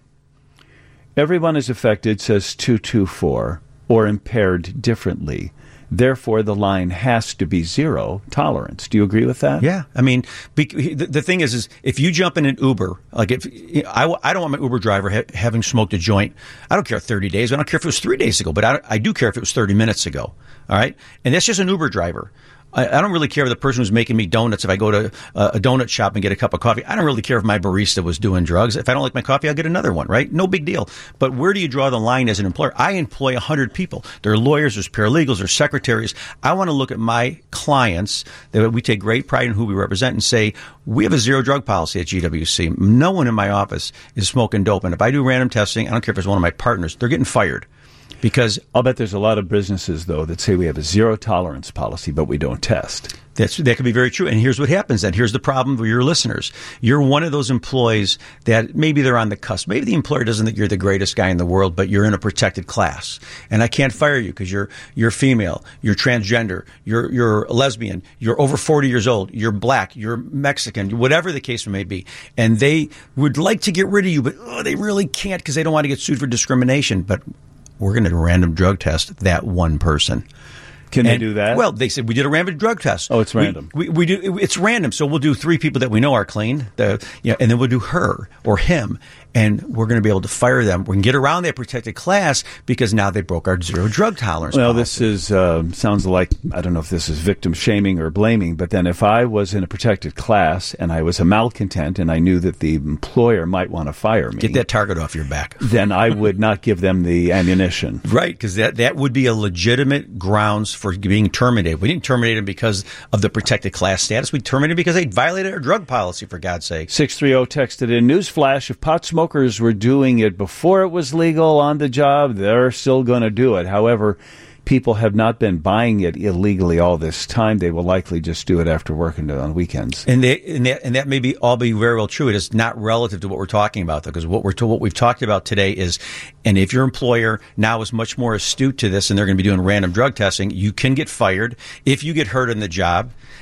Everyone is affected, says two two four, or impaired differently. Therefore, the line has to be zero tolerance. Do you agree with that? Yeah. I mean, be, the, the thing is, is if you jump in an Uber, like if I, I don't want my Uber driver ha- having smoked a joint, I don't care thirty days. I don't care if it was three days ago, but I, I do care if it was thirty minutes ago. All right. And that's just an Uber driver. I, I don't really care if the person who's making me donuts, if I go to a, a donut shop and get a cup of coffee. I don't really care if my barista was doing drugs. If I don't like my coffee, I'll get another one, right? No big deal. But where do you draw the line as an employer? I employ one hundred people. There are lawyers, there's paralegals, there's secretaries. I want to look at my clients that we take great pride in who we represent and say, we have a zero drug policy at G W C. No one in my office is smoking dope. And if I do random testing, I don't care if it's one of my partners, they're getting fired. Because I'll bet there's a lot of businesses, though, that say we have a zero tolerance policy, but we don't test. That's, that could be very true. And here's what happens then. Here's the problem for your listeners. You're one of those employees that maybe they're on the cusp. Maybe the employer doesn't think you're the greatest guy in the world, but you're in a protected class. And I can't fire you because you're you're female, you're transgender, you're you're a lesbian, you're over forty years old, you're black, you're Mexican, whatever the case may be. And they would like to get rid of you, but oh, they really can't because they don't want to get sued for discrimination. But we're going to random drug test that one person. Can and, they do that? Well, they said we did a random drug test. Oh, it's random. We, we, we do. It's random. So we'll do three people that we know are clean. The, you know, and then we'll do her or him, and we're going to be able to fire them. We can get around that protected class because now they broke our zero drug tolerance Well, policy. this is uh, sounds like, I don't know if this is victim shaming or blaming, but then if I was in a protected class and I was a malcontent and I knew that the employer might want to fire me, Get that target off your back. then I would not give them the ammunition. Right, because that, that would be a legitimate grounds for being terminated. We didn't terminate them because of the protected class status. We terminated them because they violated our drug policy, for God's sake. six three zero texted in, newsflash, if pot smokers were doing it before it was legal on the job, they're still going to do it. However, people have not been buying it illegally all this time. They will likely just do it after work and on weekends. And, they, and, that, and that may be all be very well true. It is not relative to what we're talking about, though, because what we're to, what we've talked about today is, and if your employer now is much more astute to this, and they're going to be doing random drug testing, you can get fired if you get hurt in the job.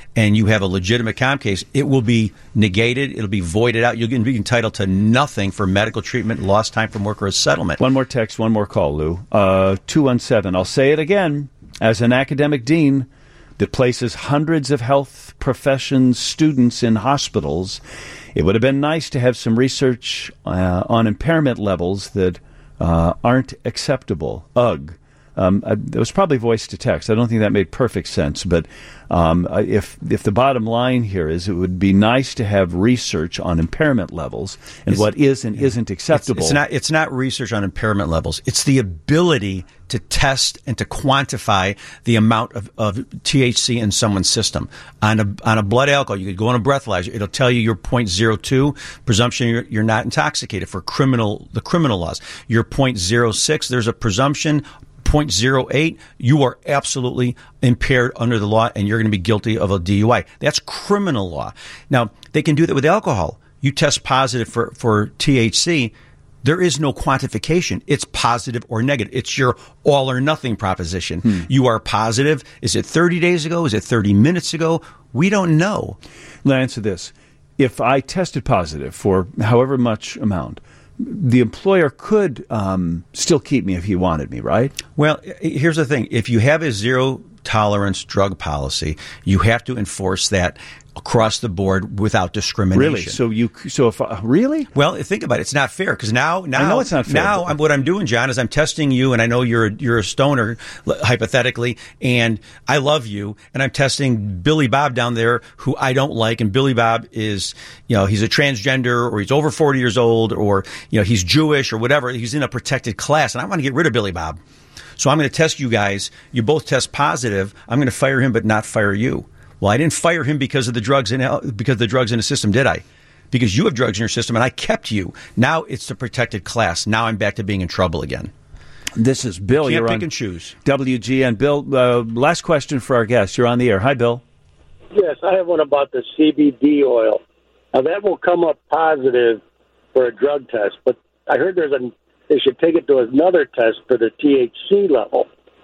and you have a legitimate comp case, it will be negated. It'll be voided out. You'll be entitled to nothing for medical treatment, lost time from work, or a settlement. One more text, one more call, Lou. Uh, two one seven. I'll say it again. As an academic dean that places hundreds of health profession students in hospitals, it would have been nice to have some research uh, on impairment levels that uh, aren't acceptable. Ugh. Um, it was probably voice to text. I don't think that made perfect sense, but um, if if the bottom line here is it would be nice to have research on impairment levels and it's, what is and yeah. isn't acceptable. It's, it's not it's not research on impairment levels. It's the ability to test and to quantify the amount of, of T H C in someone's system. On a on a blood alcohol, you could go on a breathalyzer. It'll tell you you're zero point zero two, presumption you're, you're not intoxicated for criminal the criminal laws. You're zero point zero six, there's a presumption. zero point zero eight, you are absolutely impaired under the law and you're going to be guilty of a D U I. That's criminal law. Now, they can do that with alcohol. You test positive for, for T H C, there is no quantification. It's positive or negative. It's your all or nothing proposition. Hmm. You are positive. Is it thirty days ago? Is it thirty minutes ago? We don't know. Let me answer this. If I tested positive for however much amount, the employer could um, still keep me if he wanted me, right? Well, here's the thing. If you have a zero tolerance drug policy, you have to enforce that across the board without discrimination. Really? So you? So if I, really? Well, think about it. It's not fair because now, now, I know it's not fair. Now, I'm, what I'm doing, John, is I'm testing you, and I know you're a, you're a stoner, hypothetically, and I love you, and I'm testing Billy Bob down there, who I don't like, and Billy Bob is, you know, he's a transgender, or he's over forty years old, or you know, he's Jewish, or whatever. He's in a protected class, and I want to get rid of Billy Bob. So I'm going to test you guys. You both test positive. I'm going to fire him, but not fire you. Well, I didn't fire him because of the drugs in because of the drugs in the system, did I? Because you have drugs in your system, and I kept you. Now it's the protected class. Now I'm back to being in trouble again. This is Bill. You can't You're pick on and choose. W G N. Bill, uh, last question for our guest. You're on the air. Hi, Bill. Yes, I have one about the C B D oil. Now that will come up positive for a drug test, but I heard there's a they should take it to another test for the T H C level.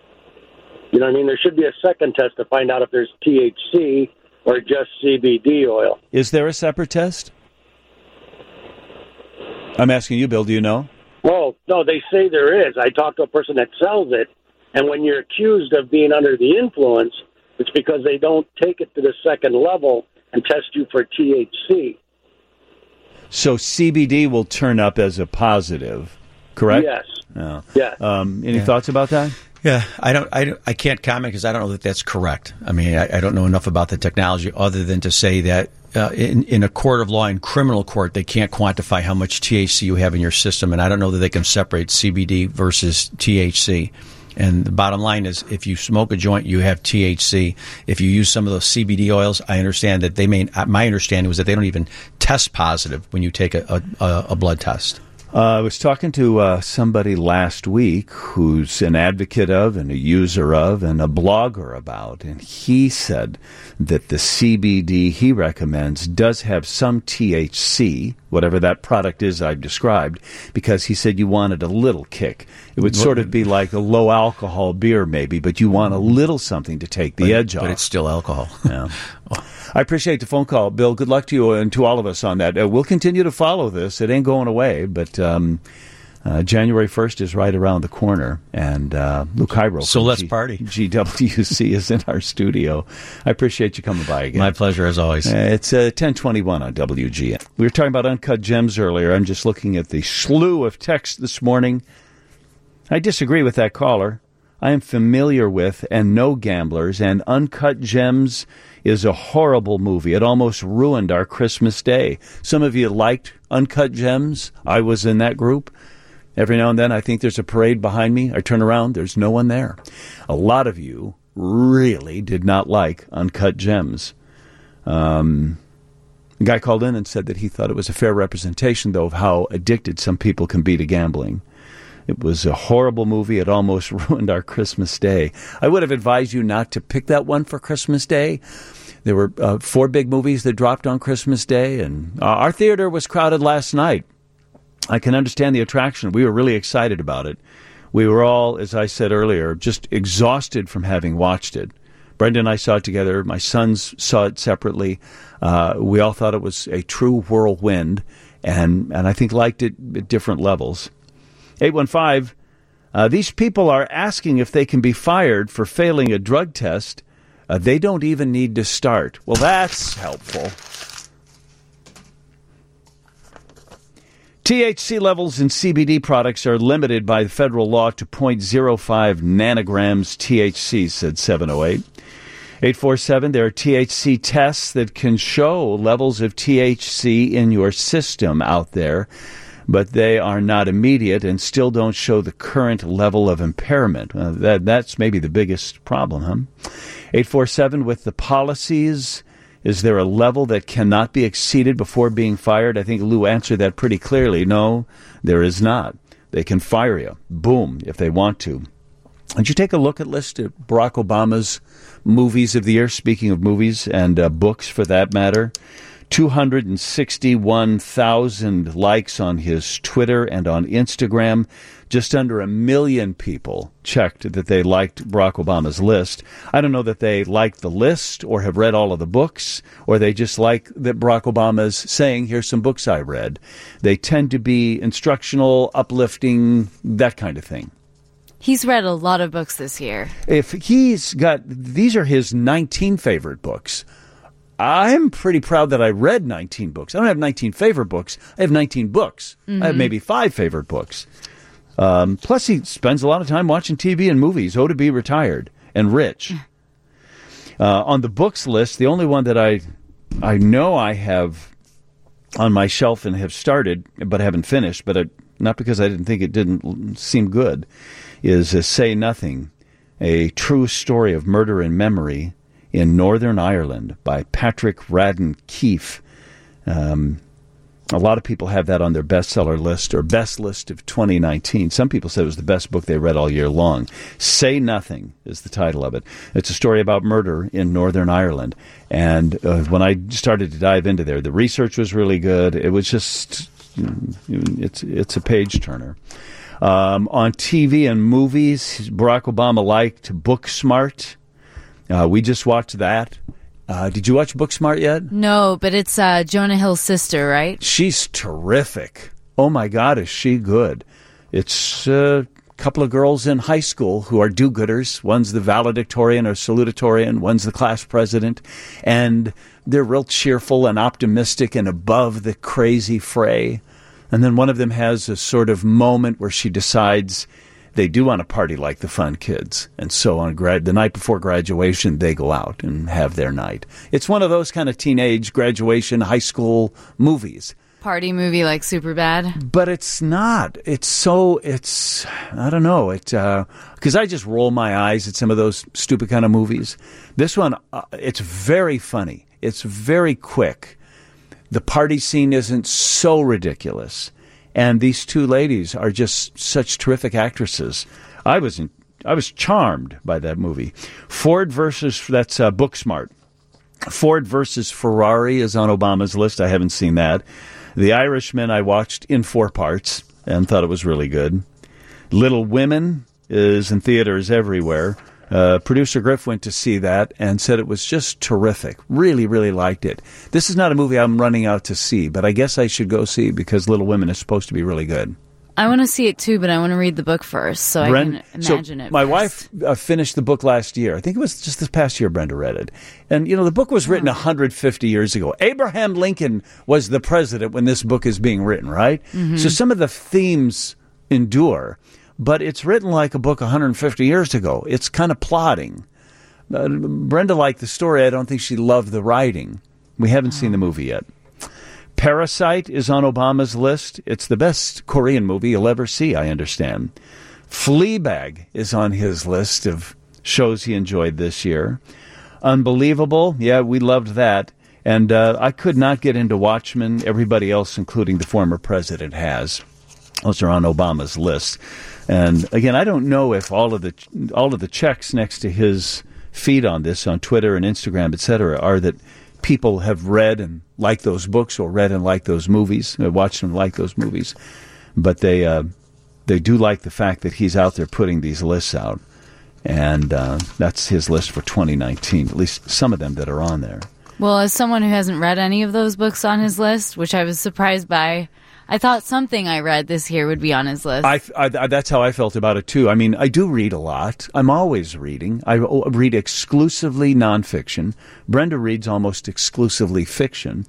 You know what I mean? There should be a second test to find out if there's T H C or just C B D oil. Is there a separate test? I'm asking you, Bill. Do you know? Well, no, they say there is. I talked to a person that sells it, and when you're accused of being under the influence, it's because they don't take it to the second level and test you for T H C. So C B D will turn up as a positive, correct? Yes. No. Yeah. Um, any Yeah. thoughts about that? Yeah, I don't, I, don't, I can't comment because I don't know that that's correct. I mean, I, I don't know enough about the technology other than to say that uh, in, in a court of law, in criminal court, they can't quantify how much T H C you have in your system, and I don't know that they can separate C B D versus T H C. And the bottom line is, if you smoke a joint, you have T H C. If you use some of those C B D oils, I understand that they may. My understanding was that they don't even test positive when you take a, a, a blood test. Uh, I was talking to uh, somebody last week who's an advocate of and a user of and a blogger about, and he said that the C B D he recommends does have some T H C, whatever that product is I've described, because he said you wanted a little kick. It would sort of be like a low-alcohol beer maybe, but you want a little something to take the but, edge off. But it's still alcohol. Yeah. I appreciate the phone call, Bill. Good luck to you and to all of us on that. Uh, we'll continue to follow this. It ain't going away, but um, uh, January first is right around the corner, and uh, Lou Cairo so from let's G- party. G W C is in our studio. I appreciate you coming by again. My pleasure, as always. Uh, it's uh, ten twenty-one on W G N. We were talking about Uncut Gems earlier. I'm just looking at the slew of texts this morning. I disagree with that caller. I am familiar with and know Gamblers, and Uncut Gems is a horrible movie. It almost ruined our Christmas day. Some of you liked Uncut Gems. I was in that group. Every now and then I think there's a parade behind me. I turn around, there's no one there. A lot of you really did not like Uncut Gems. Um, a guy called in and said that he thought it was a fair representation, though, of how addicted some people can be to gambling. It was a horrible movie. It almost ruined our Christmas day. I would have advised you not to pick that one for Christmas Day. There were uh, four big movies that dropped on Christmas Day, and uh, our theater was crowded last night. I can understand the attraction. We were really excited about it. We were all, as I said earlier, just exhausted from having watched it. Brenda and I saw it together. My sons saw it separately. Uh, we all thought it was a true whirlwind, and, and I think liked it at different levels. eight one five, uh, these people are asking if they can be fired for failing a drug test. Uh, they don't even need to start. Well, that's helpful. T H C levels in C B D products are limited by federal law to zero point zero five nanograms T H C, said seven oh eight. eight four seven, there are T H C tests that can show levels of T H C in your system out there, but they are not immediate and still don't show the current level of impairment. Uh, that That's maybe the biggest problem, huh? eight four seven, with the policies, is there a level that cannot be exceeded before being fired? I think Lou answered that pretty clearly. No, there is not. They can fire you, boom, if they want to. Did you take a look at list of Barack Obama's movies of the year, speaking of movies and uh, books for that matter? two hundred sixty-one thousand likes on his Twitter and on Instagram. Just under a million people checked that they liked Barack Obama's list. I don't know that they liked the list or have read all of the books, or they just like that Barack Obama's saying, here's some books I read. They tend to be instructional, uplifting, that kind of thing. He's read a lot of books this year. If he's got, these are his nineteen favorite books. I'm pretty proud that I read nineteen books. I don't have nineteen favorite books. I have nineteen books. Mm-hmm. I have maybe five favorite books. Um, plus, he spends a lot of time watching T V and movies. Oh, to be retired and rich. Uh, on the books list, the only one that I, I know I have on my shelf and have started, but haven't finished, but I, not because I didn't think it didn't seem good, is uh, Say Nothing, a true story of murder and memory in Northern Ireland by Patrick Radden Keefe. Um, a lot of people have that on their bestseller list or best list of twenty nineteen. Some people said it was the best book they read all year long. Say Nothing is the title of it. It's a story about murder in Northern Ireland. And uh, when I started to dive into there, the research was really good. It was just, it's, it's a page turner. Um, on T V and movies, Barack Obama liked Booksmart. Uh, we just watched that. Uh, did you watch Booksmart yet? No, but it's uh, Jonah Hill's sister, right? She's terrific. Oh, my God, is she good. It's a couple of girls in high school who are do-gooders. One's the valedictorian or salutatorian. One's the class president. And they're real cheerful and optimistic and above the crazy fray. And then one of them has a sort of moment where she decides they do want to party like the fun kids. And so on grad- the night before graduation, they go out and have their night. It's one of those kind of teenage graduation high school movies. Party movie like Superbad? But it's not. It's so, it's, I don't know. It, uh, because I just roll my eyes at some of those stupid kind of movies. This one, uh, it's very funny. It's very quick. The party scene isn't so ridiculous. And these two ladies are just such terrific actresses. I was in, I was charmed by that movie. Ford versus, that's uh, Booksmart. Ford versus Ferrari is on Obama's list. I haven't seen that. The Irishman I watched in four parts and thought it was really good. Little Women is in theaters everywhere. Uh, producer Griff went to see that and said it was just terrific. Really, really liked it. This is not a movie I'm running out to see, but I guess I should go see because Little Women is supposed to be really good. I want to see it too, but I want to read the book first so Brenda, I can imagine so it. My first. wife uh, finished the book last year. I think it was just this past year Brenda read it. And, you know, the book was written oh. one hundred fifty years ago. Abraham Lincoln was the president when this book is being written, right? Mm-hmm. So some of the themes endure. But it's written like a book one hundred fifty years ago. It's kind of plodding. Uh, Brenda liked the story. I don't think she loved the writing. We haven't oh. seen the movie yet. Parasite is on Obama's list. It's the best Korean movie you'll ever see, I understand. Fleabag is on his list of shows he enjoyed this year. Unbelievable. Yeah, we loved that. And uh, I could not get into Watchmen. Everybody else, including the former president, has. Those are on Obama's list. And again, I don't know if all of the all of the checks next to his feed on this, on Twitter and Instagram, et cetera, are that people have read and liked those books or read and liked those movies, watched and liked those movies. But they uh, they do like the fact that he's out there putting these lists out. And uh, that's his list for twenty nineteen, at least some of them that are on there. Well, as someone who hasn't read any of those books on his list, which I was surprised by, I thought something I read this year would be on his list. I, I, that's how I felt about it, too. I mean, I do read a lot. I'm always reading. I read exclusively nonfiction. Brenda reads almost exclusively fiction.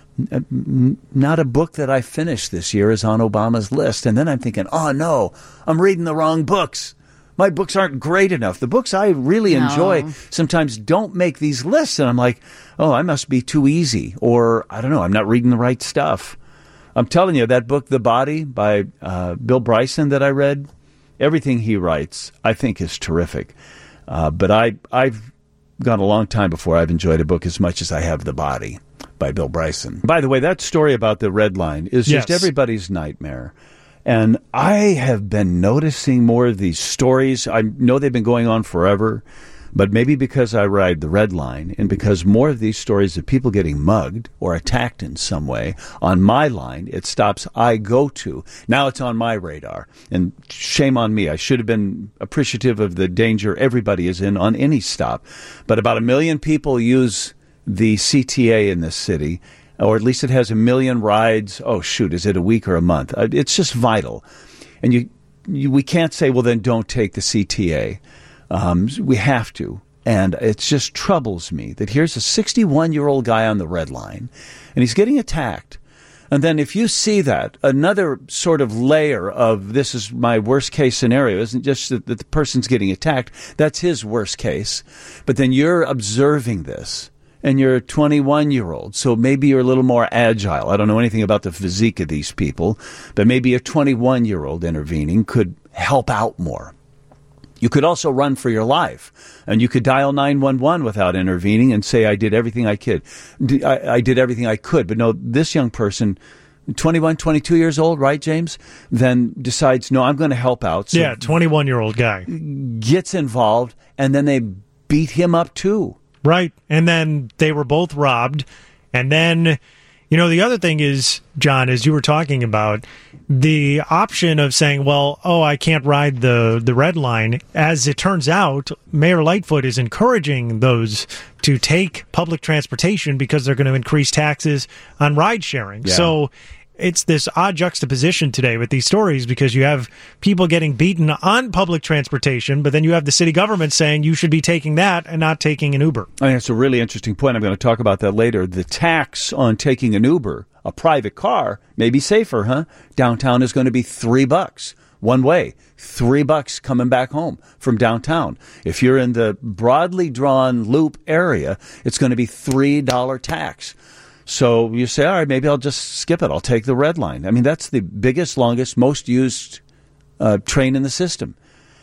Not a book that I finished this year is on Obama's list. And then I'm thinking, oh, no, I'm reading the wrong books. My books aren't great enough. The books I really No. enjoy sometimes don't make these lists. And I'm like, oh, I must be too easy. Or, I don't know, I'm not reading the right stuff. I'm telling you, that book, The Body, by uh, Bill Bryson that I read, everything he writes, I think is terrific. Uh, but I, I've gone a long time before I've enjoyed a book as much as I have The Body by Bill Bryson. By the way, that story about the red line is just Yes. everybody's nightmare. And I have been noticing more of these stories. I know they've been going on forever, but maybe because I ride the red line and because more of these stories of people getting mugged or attacked in some way on my line, it stops I go to. Now it's on my radar. And shame on me. I should have been appreciative of the danger everybody is in on any stop. But about a million people use the C T A in this city, or at least it has a million rides. Oh, shoot, is it a week or a month? Uh, It's just vital. And you, you, we can't say, well, then don't take the C T A. Um, we have to. And it just troubles me that here's a sixty-one-year-old guy on the red line, and he's getting attacked. And then if you see that, another sort of layer of this is my worst-case scenario isn't just that the person's getting attacked. That's his worst case. But then you're observing this. And you're a twenty-one-year-old, so maybe you're a little more agile. I don't know anything about the physique of these people, but maybe a twenty-one-year-old intervening could help out more. You could also run for your life, and you could dial nine one one without intervening and say, I did everything I could. I, I did everything I could. But no, this young person, twenty-one, twenty-two years old, right, James, then decides, no, I'm going to help out. So yeah, twenty-one-year-old guy. Gets involved, and then they beat him up, too. Right. And then they were both robbed. And then, you know, the other thing is, John, as you were talking about, the option of saying, well, oh, I can't ride the, the red line. As it turns out, Mayor Lightfoot is encouraging those to take public transportation because they're going to increase taxes on ride sharing. Yeah. So it's this odd juxtaposition today with these stories because you have people getting beaten on public transportation, but then you have the city government saying you should be taking that and not taking an Uber. I think it's a really interesting point. I'm going to talk about that later. The tax on taking an Uber, a private car, may be safer, huh? Downtown is going to be three bucks one way, three bucks coming back home from downtown. If you're in the broadly drawn loop area, it's going to be three dollars tax. So you say, all right, maybe I'll just skip it. I'll take the red line. I mean, that's the biggest, longest, most used uh, train in the system.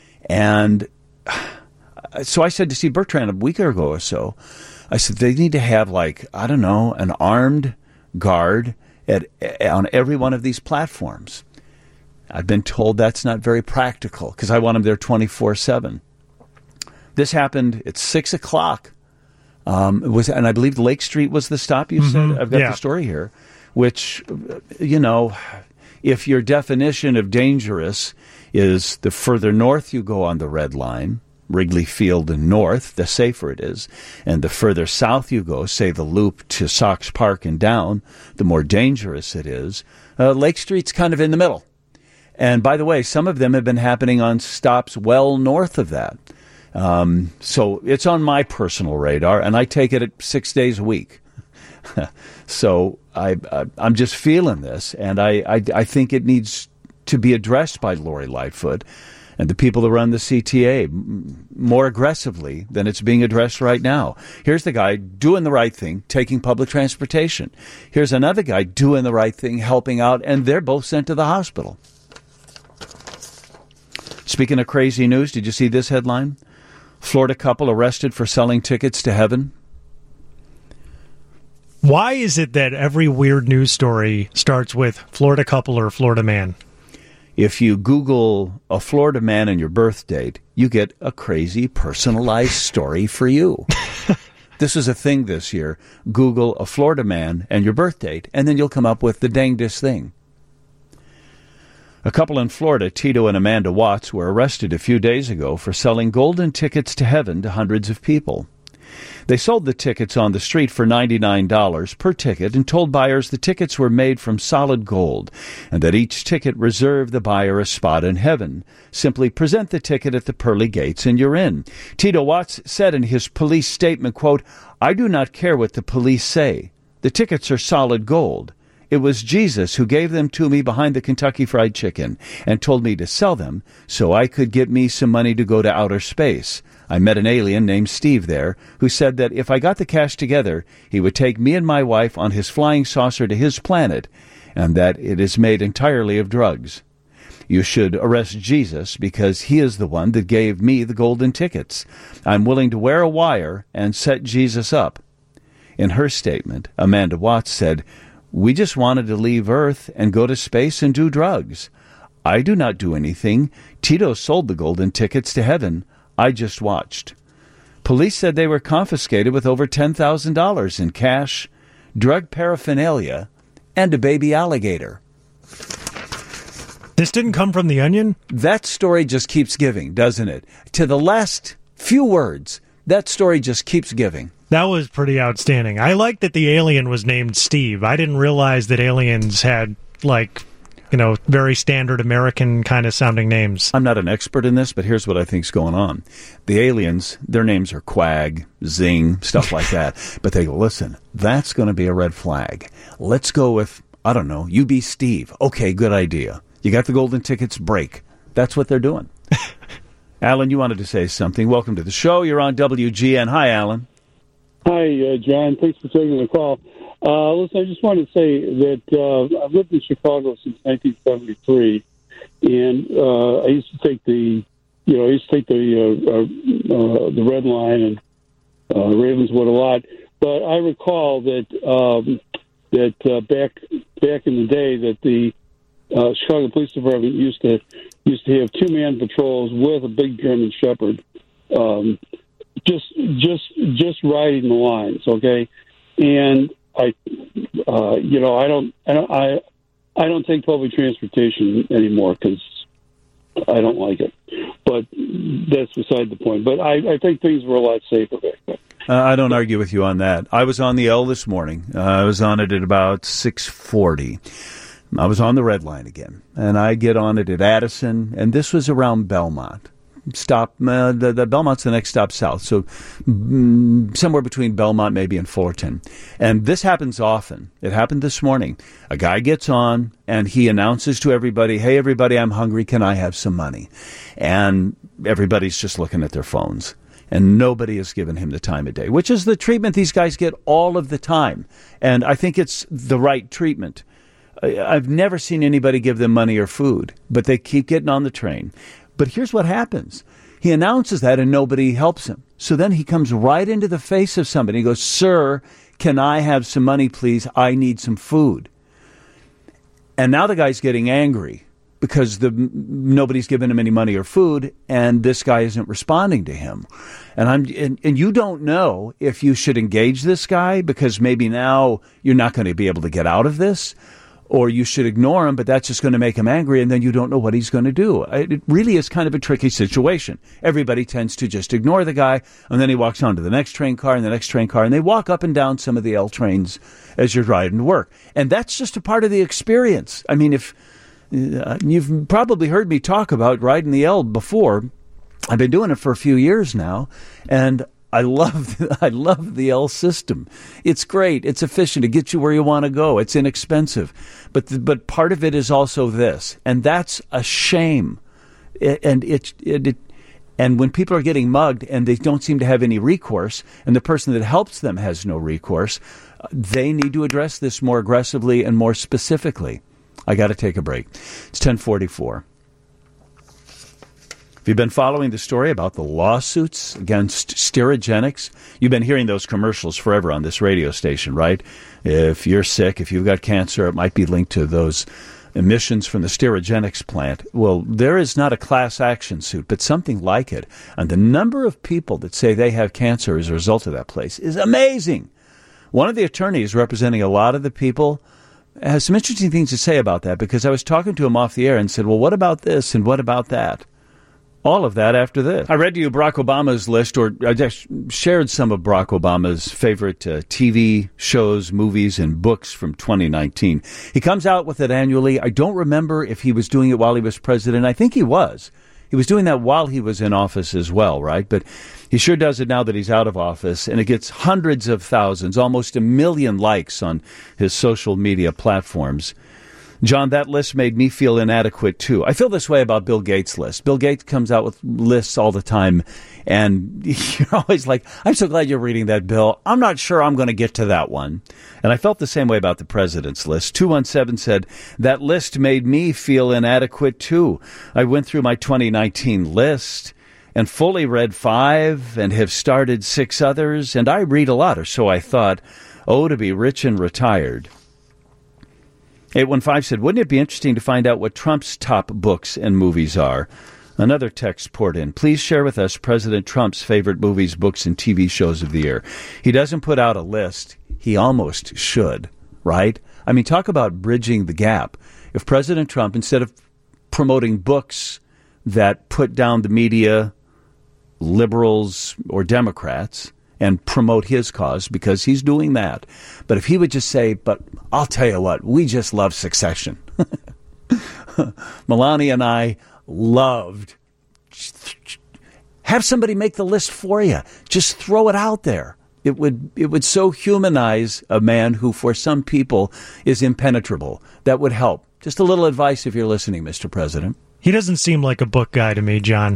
And so I said to Steve Bertrand a week ago or so, I said, they need to have, like, I don't know, an armed guard at, on every one of these platforms. I've been told that's not very practical because I want them there twenty-four seven. This happened at six o'clock. Um, it was, and I believe Lake Street was the stop you Mm-hmm. said? I've got Yeah. the story here, which, you know, if your definition of dangerous is the further north you go on the red line, Wrigley Field and north, the safer it is, and the further south you go, say the loop to Sox Park and down, the more dangerous it is. Uh, Lake Street's kind of in the middle. And by the way, some of them have been happening on stops well north of that. Um, so it's on my personal radar, and I take it at six days a week. So I, I, I'm just feeling this, and I, I, I think it needs to be addressed by Lori Lightfoot and the people that run the C T A more aggressively than it's being addressed right now. Here's the guy doing the right thing, taking public transportation. Here's another guy doing the right thing, helping out, and they're both sent to the hospital. Speaking of crazy news, did you see this headline? Florida couple arrested for selling tickets to heaven. Why is it that every weird news story starts with Florida couple or Florida man? If you Google a Florida man and your birth date, you get a crazy personalized story for you. This is a thing this year. Google a Florida man and your birth date, and then you'll come up with the dangdest thing. A couple in Florida, Tito and Amanda Watts, were arrested a few days ago for selling golden tickets to heaven to hundreds of people. They sold the tickets on the street for ninety-nine dollars per ticket and told buyers the tickets were made from solid gold and that each ticket reserved the buyer a spot in heaven. Simply present the ticket at the pearly gates and you're in. Tito Watts said in his police statement, quote, "I do not care what the police say. The tickets are solid gold. It was Jesus who gave them to me behind the Kentucky Fried Chicken and told me to sell them so I could get me some money to go to outer space. I met an alien named Steve there who said that if I got the cash together, he would take me and my wife on his flying saucer to his planet, and that it is made entirely of drugs. You should arrest Jesus because he is the one that gave me the golden tickets. I'm willing to wear a wire and set Jesus up." In her statement, Amanda Watts said, "We just wanted to leave Earth and go to space and do drugs. I do not do anything. Tito sold the golden tickets to heaven. I just watched." Police said they were confiscated with over ten thousand dollars in cash, drug paraphernalia, and a baby alligator. This didn't come from The Onion? That story just keeps giving, doesn't it? To the last few words, that story just keeps giving. That was pretty outstanding. I like that the alien was named Steve. I didn't realize that aliens had, like, you know, very standard American kind of sounding names. I'm not an expert in this, but here's what I think's going on. The aliens, their names are Quag, Zing, stuff like that. But they go, listen, that's going to be a red flag. Let's go with, I don't know, you be Steve. Okay, good idea. You got the golden tickets, break. That's what they're doing. Alan, you wanted to say something. Welcome to the show. You're on W G N. Hi, Alan. Hi, uh, John. Thanks for taking the call. Uh, listen, I just wanted to say that uh, I've lived in Chicago since nineteen seventy-three, and uh, I used to take the, you know, I used to take the uh, uh, uh, the Red Line and uh, Ravenswood a lot. But I recall that um, that uh, back back in the day that the uh, Chicago Police Department used to used to have two-man patrols with a big German Shepherd. Um, just just just riding the lines, okay? And I uh, you know, I don't I don't I I don't take public transportation anymore because I don't like it. But that's beside the point. But I, I think things were a lot safer back then. Uh, I don't argue with you on that. I was on the L this morning. Uh, I was on it at about six forty. I was on the Red Line again, and I get on it at Addison, and this was around Belmont. Stop uh, the, the Belmont's the next stop south, so mm, somewhere between Belmont maybe and Fullerton. And this happens often. It happened this morning. A guy gets on and he announces to everybody, "Hey, everybody, I'm hungry. Can I have some money?" And everybody's just looking at their phones, and nobody has given him the time of day, which is the treatment these guys get all of the time. And I think it's the right treatment. I've never seen anybody give them money or food, but they keep getting on the train. But here's what happens. He announces that and nobody helps him. So then he comes right into the face of somebody. He goes, "Sir, can I have some money, please? I need some food." And now the guy's getting angry because the nobody's given him any money or food, and this guy isn't responding to him. And I'm and, and you don't know if you should engage this guy because maybe now you're not going to be able to get out of this. Or you should ignore him, but that's just going to make him angry, and then you don't know what he's going to do. It really is kind of a tricky situation. Everybody tends to just ignore the guy, and then he walks on to the next train car and the next train car, and they walk up and down some of the L trains as you're riding to work. And that's just a part of the experience. I mean, if uh, you've probably heard me talk about riding the L before. I've been doing it for a few years now, and I love I love the L system. It's great. It's efficient. It gets you where you want to go. It's inexpensive. But the, but part of it is also this, and that's a shame. It, and it, it, it and when people are getting mugged and they don't seem to have any recourse, and the person that helps them has no recourse, they need to address this more aggressively and more specifically. I got to take a break. It's ten forty-four. If you've been following the story about the lawsuits against Sterigenics, you've been hearing those commercials forever on this radio station, right? If you're sick, if you've got cancer, it might be linked to those emissions from the Sterigenics plant. Well, there is not a class action suit, but something like it. And the number of people that say they have cancer as a result of that place is amazing. One of the attorneys representing a lot of the people has some interesting things to say about that, because I was talking to him off the air and said, well, what about this and what about that? All of that after this. I read to you Barack Obama's list, or I just shared some of Barack Obama's favorite uh, T V shows, movies, and books from twenty nineteen. He comes out with it annually. I don't remember if he was doing it while he was president. I think he was. He was doing that while he was in office as well, right? But he sure does it now that he's out of office, and it gets hundreds of thousands, almost a million likes on his social media platforms. John, that list made me feel inadequate, too. I feel this way about Bill Gates' list. Bill Gates comes out with lists all the time, and you're always like, I'm so glad you're reading that, Bill. I'm not sure I'm going to get to that one. And I felt the same way about the president's list. two one seven said, that list made me feel inadequate, too. I went through my twenty nineteen list and fully read five and have started six others, and I read a lot, or so I thought. Oh, to be rich and retired. eight one five said, wouldn't it be interesting to find out what Trump's top books and movies are? Another text poured in. Please share with us President Trump's favorite movies, books, and T V shows of the year. He doesn't put out a list. He almost should, right? I mean, talk about bridging the gap. If President Trump, instead of promoting books that put down the media, liberals, or Democrats, and promote his cause, because he's doing that. But if he would just say, but I'll tell you what, we just love Succession. Melania and I loved. Have somebody make the list for you. Just throw it out there. It would it would so humanize a man who, for some people, is impenetrable. That would help. Just a little advice if you're listening, Mister President. He doesn't seem like a book guy to me, John.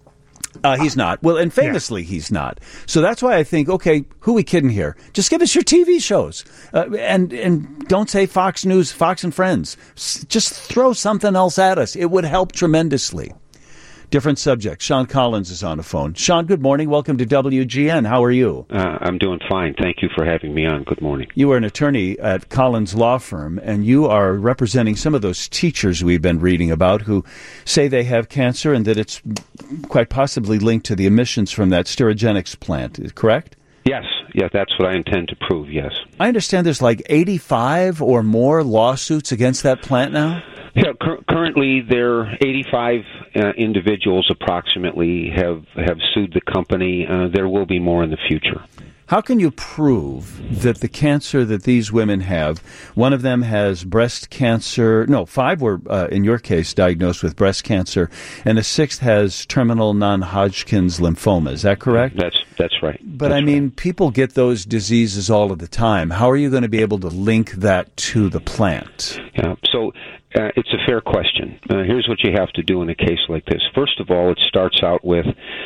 Uh, he's not. Well, and famously, yeah. he's not. So that's why I think, okay, who are we kidding here? Just give us your T V shows. Uh, and, and don't say Fox News, Fox and Friends. S- just throw something else at us. It would help tremendously. Different subject. Sean Collins is on the phone. Sean, good morning. Welcome to W G N. How are you? Uh, I'm doing fine. Thank you for having me on. Good morning. You are an attorney at Collins Law Firm, and you are representing some of those teachers we've been reading about who say they have cancer and that it's quite possibly linked to the emissions from that Sterigenics plant, correct? Yes. Yeah, that's what I intend to prove, yes. I understand there's like eighty-five or more lawsuits against that plant now? Yeah, cur- currently there are eighty-five uh, individuals approximately have, have sued the company. Uh, there will be more in the future. How can you prove that the cancer that these women have, one of them has breast cancer, no, five were, uh, in your case, diagnosed with breast cancer, and a sixth has terminal non-Hodgkin's lymphoma. Is that correct? That's that's right. But, that's I mean, right. people get those diseases all of the time. How are you going to be able to link that to the plant? Yeah, so uh, it's a fair question. Uh, here's what you have to do in a case like this. First of all, it starts out with,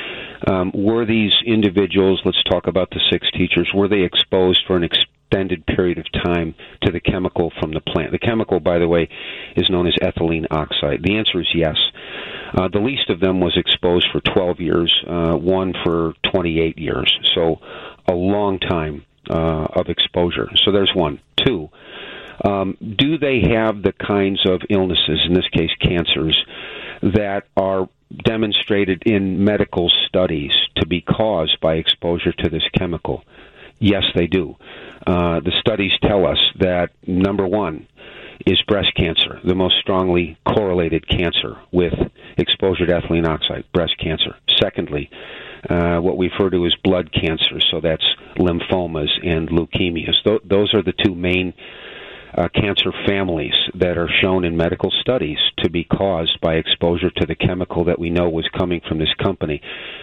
Um, were these individuals, let's talk about the six teachers, were they exposed for an extended period of time to the chemical from the plant? The chemical, by the way, is known as ethylene oxide. The answer is yes. Uh, the least of them was exposed for twelve years, uh, one for twenty-eight years. So a long time uh, of exposure. So there's one. Two, um, do they have the kinds of illnesses, in this case cancers, that are demonstrated in medical studies to be caused by exposure to this chemical? Yes, they do. Uh, the studies tell us that, number one, is breast cancer, the most strongly correlated cancer with exposure to ethylene oxide, breast cancer. Secondly, uh, what we refer to as blood cancer, so that's lymphomas and leukemias. Th- those are the two main Uh, cancer families that are shown in medical studies to be caused by exposure to the chemical that we know was coming from this company.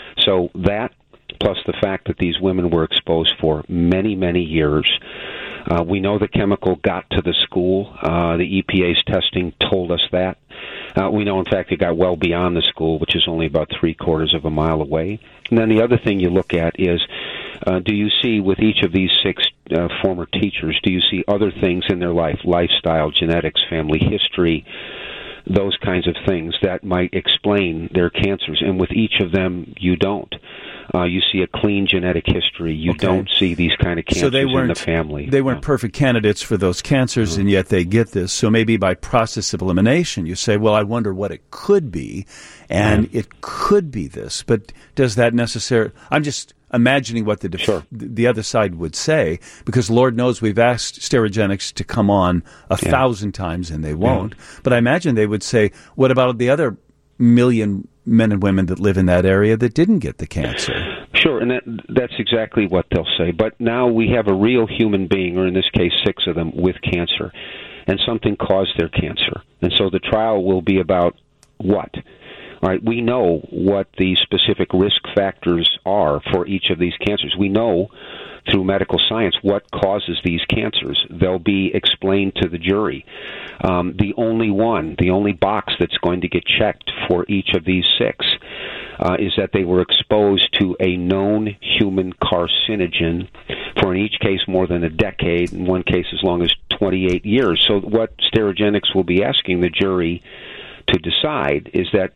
So that, plus the fact that these women were exposed for many, many years. Uh, we know the chemical got to the school. Uh, the E P A's testing told us that. Uh, we know, in fact, it got well beyond the school, which is only about three quarters of a mile away. And then the other thing you look at is, uh, do you see with each of these six uh, former teachers, do you see other things in their life, lifestyle, genetics, family history, those kinds of things that might explain their cancers? And with each of them, you don't. Uh, you see a clean genetic history. You okay. don't see these kind of cancers so they weren't, in the family. They weren't yeah. perfect candidates for those cancers, mm-hmm. and yet they get this. So maybe by process of elimination, you say, well, I wonder what it could be, and mm-hmm. it could be this. But does that necessarily... I'm just... imagining what the def- Sure. the other side would say, because Lord knows we've asked Sterigenics to come on a Yeah. thousand times and they won't. But I imagine they would say, what about the other million men and women that live in that area that didn't get the cancer? Sure, and that, that's exactly what they'll say. But now we have a real human being, or in this case, six of them, with cancer, and something caused their cancer. And so the trial will be about what? All right, we know what the specific risk factors are for each of these cancers. We know through medical science what causes these cancers. They'll be explained to the jury. Um, the only one, the only box that's going to get checked for each of these six uh, is that they were exposed to a known human carcinogen for, in each case, more than a decade, in one case as long as twenty-eight years. So what Sterigenics will be asking the jury to decide is that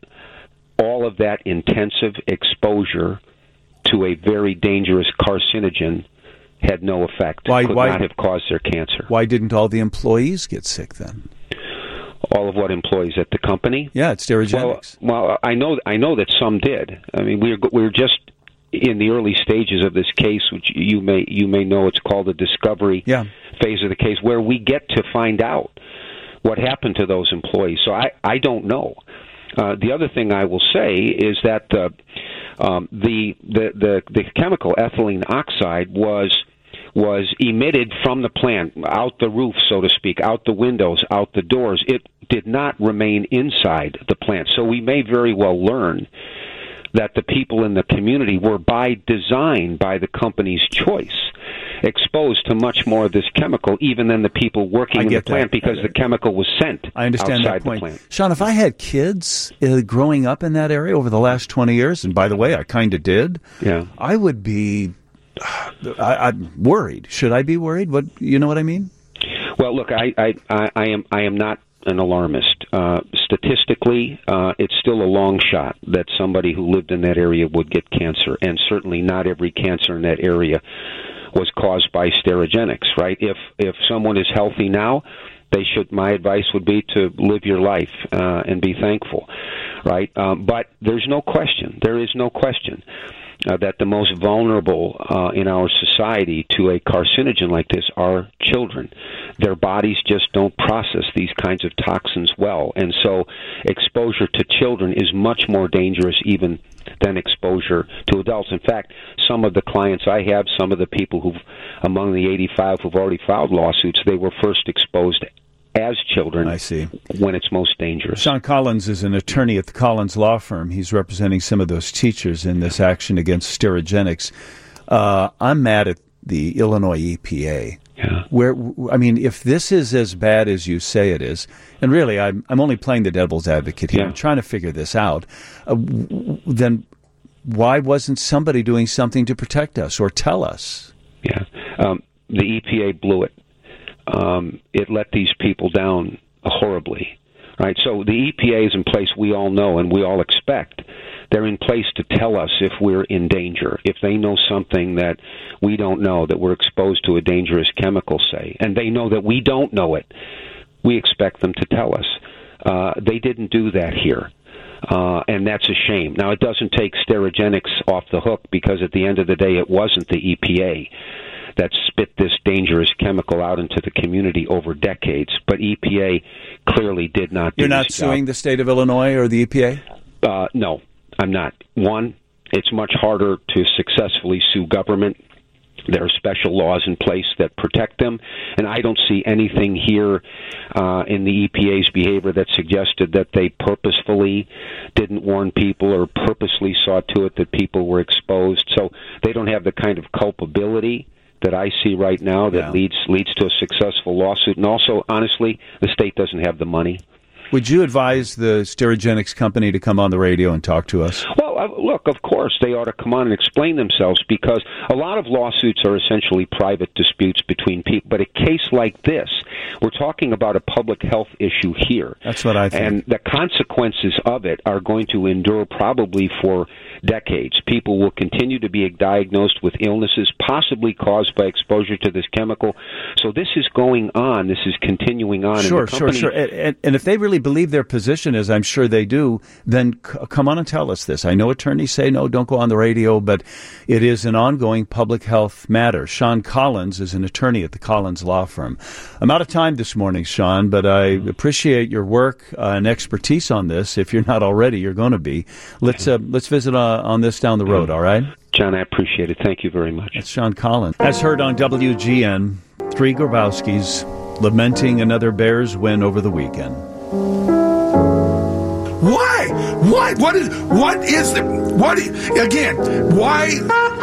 all of that intensive exposure to a very dangerous carcinogen had no effect, Why- could why- not have caused their cancer. Why didn't all the employees get sick then? All of what employees at the company? Yeah, it's Sterigenics. Well, well, I know, I know that some did. I mean, we're we're just in the early stages of this case, which you may you may know. It's called the discovery yeah. phase of the case, where we get to find out what happened to those employees. So I, I don't know. Uh, the other thing I will say is that uh, um, the, the the the chemical ethylene oxide was was emitted from the plant, out the roof, so to speak, out the windows, out the doors. It did not remain inside the plant. So we may very well learn that the people in the community were, by design, by the company's choice, exposed to much more of this chemical even than the people working I in the get that. plant, because the chemical was sent I understand outside that point. the plant. Sean, if I had kids uh, growing up in that area over the last twenty years, and by the way, I kind of did, yeah. I would be I, I'm worried. Should I be worried? What you know what I mean? Well, look, I, I, I, I am I am not an alarmist. Uh, statistically, uh, it's still a long shot that somebody who lived in that area would get cancer, and certainly not every cancer in that area was caused by Sterigenics, right? If if someone is healthy now, they should. My advice would be to live your life uh, and be thankful, right? Um, but there's no question. There is no question. Uh, that the most vulnerable uh, in our society to a carcinogen like this are children. Their bodies just don't process these kinds of toxins well, and so exposure to children is much more dangerous even than exposure to adults. In fact, some of the clients I have, some of the people who've, among the eighty-five who've already filed lawsuits, they were first exposed as children. I see. When it's most dangerous. Sean Collins is an attorney at the Collins Law Firm. He's representing some of those teachers in this action against Sterigenics. Uh, I'm mad at the Illinois E P A. Yeah. Where I mean, if this is as bad as you say it is, and really, I'm I'm only playing the devil's advocate here. Yeah. I'm trying to figure this out. Uh, w- then why wasn't somebody doing something to protect us or tell us? Yeah, um, the E P A blew it. Um, it let these people down horribly, right? So the E P A is in place, we all know and we all expect. They're in place to tell us if we're in danger, if they know something that we don't know, that we're exposed to a dangerous chemical, say, and they know that we don't know it. We expect them to tell us. Uh, they didn't do that here. Uh, and that's a shame. Now, it doesn't take Sterigenics off the hook, because at the end of the day, it wasn't the E P A that spit this dangerous chemical out into the community over decades. But E P A clearly did not do You're not this suing job. the state of Illinois or the E P A? Uh, no, I'm not. One, it's much harder to successfully sue government. There are special laws in place that protect them, and I don't see anything here uh, in the E P A's behavior that suggested that they purposefully didn't warn people or purposely saw to it that people were exposed. So they don't have the kind of culpability that I see right now that Yeah. leads leads to a successful lawsuit. And also, honestly, the state doesn't have the money. Would you advise the Sterigenics company to come on the radio and talk to us? Well, uh, look, of course, they ought to come on and explain themselves, because a lot of lawsuits are essentially private disputes between people. But a case like this, we're talking about a public health issue here. That's what I think. And the consequences of it are going to endure probably for decades. People will continue to be diagnosed with illnesses possibly caused by exposure to this chemical. So this is going on. This is continuing on. Sure, and the company, sure, sure. And, and, and if they really believe their position is, I'm sure they do, then c- come on and tell us this. I know attorneys say, no, don't go on the radio, but it is an ongoing public health matter. Sean Collins is an attorney at the Collins Law Firm. I'm out of time this morning, Sean, but I appreciate your work uh, and expertise on this. If you're not already, you're going to be. Let's uh, let's visit uh, on this down the road, all right? John, I appreciate it. Thank you very much. That's Sean Collins. As heard on W G N, three Grabowskis lamenting another Bears win over the weekend. Why? Why? What is? What is the? What? Again? Why?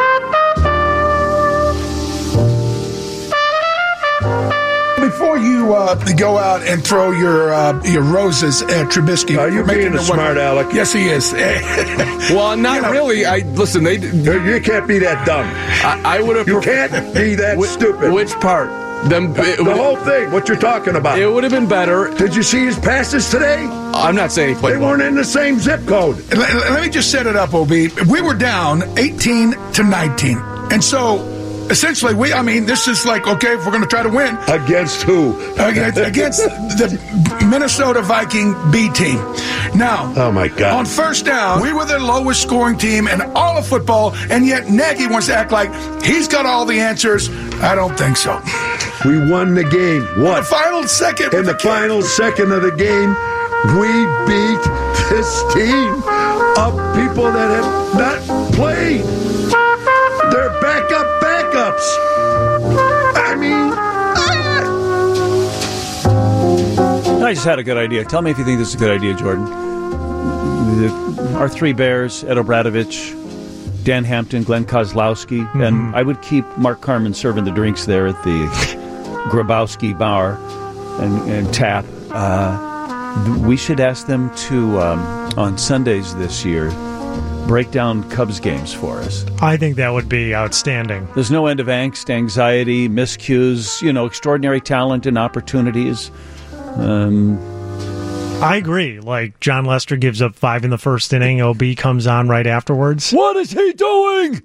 Before you uh, go out and throw your uh, your roses at Trubisky, are you being a smart aleck? Yes, he is. Well, not you know, really. I listen. They you can't be that dumb. I, I would have. You can't be that which, stupid. Which part? Them, the the whole thing. What you're talking about? It would have been better. Did you see his passes today? I'm not saying he played. They well. weren't in the same zip code. Let, let me just set it up, O B. We were down eighteen to nineteen, and so. Essentially, we, I mean, this is like, okay, if we're going to try to win. Against who? Against, against the Minnesota Viking B team. Now, oh my God. On first down, we were the lowest scoring team in all of football, and yet Nagy wants to act like he's got all the answers. I don't think so. We won the game. What? In the final second. In the, the final second of the game, we beat this team of people that have not played. They're backup backups. I mean, ah. I just had a good idea. Tell me if you think this is a good idea, Jordan. The, our three Bears, Ed Obradovich, Dan Hampton, Glenn Kozlowski, mm-hmm. and I would keep Mark Carman serving the drinks there at the Grabowski Bar and, and Tap. Uh, we should ask them to, um, on Sundays this year, break down Cubs games for us. I think that would be outstanding. There's no end of angst, anxiety, miscues, you know, extraordinary talent and opportunities. Um, I agree. Like, John Lester gives up five in the first inning. O B comes on right afterwards. What is he doing?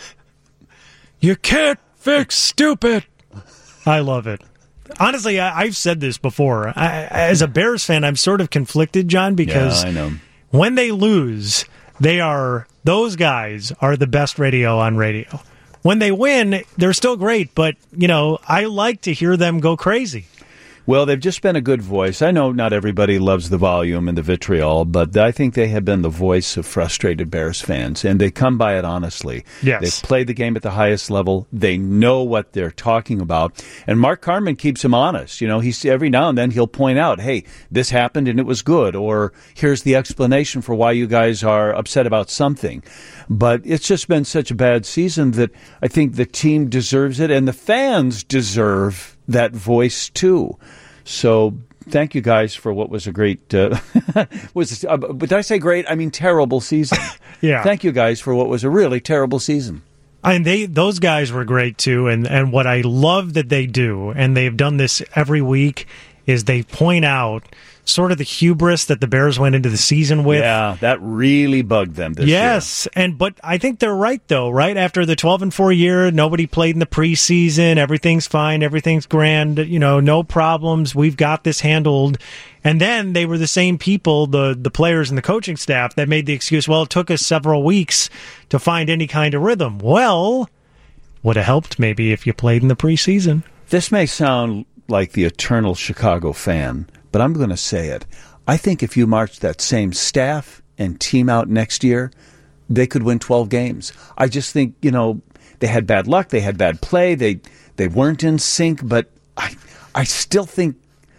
You can't fix stupid. I love it. Honestly, I, I've said this before. I, as a Bears fan, I'm sort of conflicted, John, because yeah, I know. When they lose... They are, those guys are the best radio on radio. When they win, they're still great, but, you know, I like to hear them go crazy. Well, they've just been a good voice. I know not everybody loves the volume and the vitriol, but I think they have been the voice of frustrated Bears fans, and they come by it honestly. Yes. They've played the game at the highest level. They know what they're talking about. And Mark Carman keeps them honest. You know, he's every now and then he'll point out, hey, this happened and it was good, or here's the explanation for why you guys are upset about something. But it's just been such a bad season that I think the team deserves it, and the fans deserve that voice too. So thank you guys for what was a great uh, was uh, but did I say great? I mean terrible season. Yeah. Thank you guys for what was a really terrible season. And they those guys were great too, and and what I love that they do, and they've done this every week, is they point out sort of the hubris that the Bears went into the season with. Yeah, that really bugged them this yes, year. and but I think they're right though, right? After the twelve and four year, nobody played in the preseason, everything's fine, everything's grand, you know, no problems, we've got this handled. And then they were the same people, the the players and the coaching staff, that made the excuse, well, it took us several weeks to find any kind of rhythm. Well, would have helped maybe if you played in the preseason. This may sound like the eternal Chicago fan, but I'm going to say it. I think if you march that same staff and team out next year, they could win twelve games. I just think, you know, they had bad luck, they had bad play, they they weren't in sync, but I I still think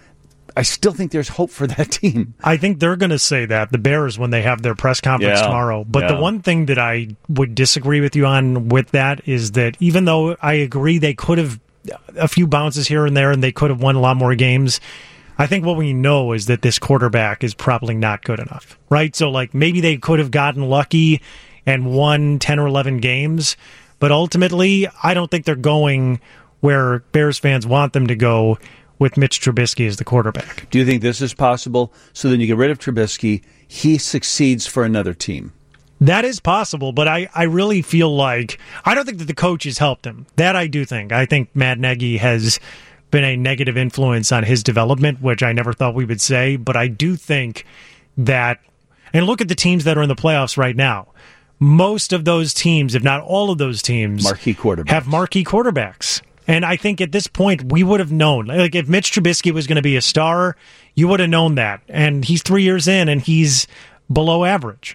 I still think there's hope for that team. I think they're going to say that, the Bears, when they have their press conference yeah, tomorrow. But yeah. the one thing that I would disagree with you on with that is that even though I agree they could have a few bounces here and there and they could have won a lot more games, I think what we know is that this quarterback is probably not good enough, right? So, like, maybe they could have gotten lucky and won ten or eleven games, but ultimately, I don't think they're going where Bears fans want them to go with Mitch Trubisky as the quarterback. Do you think this is possible? So then you get rid of Trubisky, he succeeds for another team. That is possible, but I, I really feel like I don't think that the coach has helped him. That I do think. I think Matt Nagy has been a negative influence on his development, which I never thought we would say, but I do think that, and look at the teams that are in the playoffs right now. Most of those teams, if not all of those teams, marquee quarterbacks. have marquee quarterbacks. And I think at this point, we would have known. Like, if Mitch Trubisky was going to be a star, you would have known that. And he's three years in, and he's below average.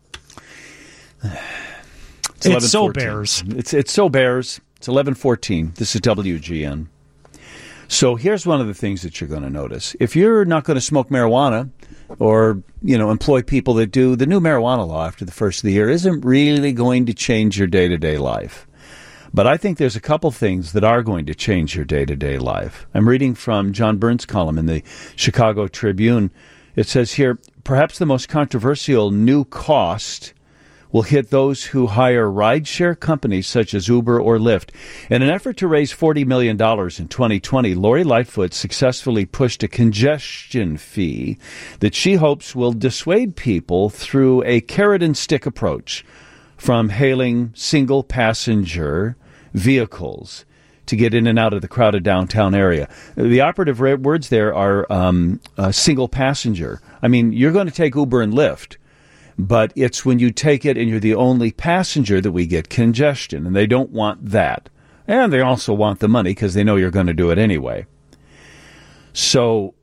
It's, it's so Bears. It's, it's so Bears. It's eleven fourteen. This is W G N. So here's one of the things that you're going to notice. If you're not going to smoke marijuana or, you know, employ people that do, the new marijuana law after the first of the year isn't really going to change your day-to-day life. But I think there's a couple things that are going to change your day-to-day life. I'm reading from John Burns' column in the Chicago Tribune. It says here, perhaps the most controversial new cost will hit those who hire rideshare companies such as Uber or Lyft. In an effort to raise forty million dollars in twenty twenty, Lori Lightfoot successfully pushed a congestion fee that she hopes will dissuade people through a carrot and stick approach from hailing single-passenger vehicles to get in and out of the crowded downtown area. The operative words there are um, uh, single passenger. I mean, you're going to take Uber and Lyft, but it's when you take it and you're the only passenger that we get congestion, and they don't want that. And they also want the money because they know you're going to do it anyway. So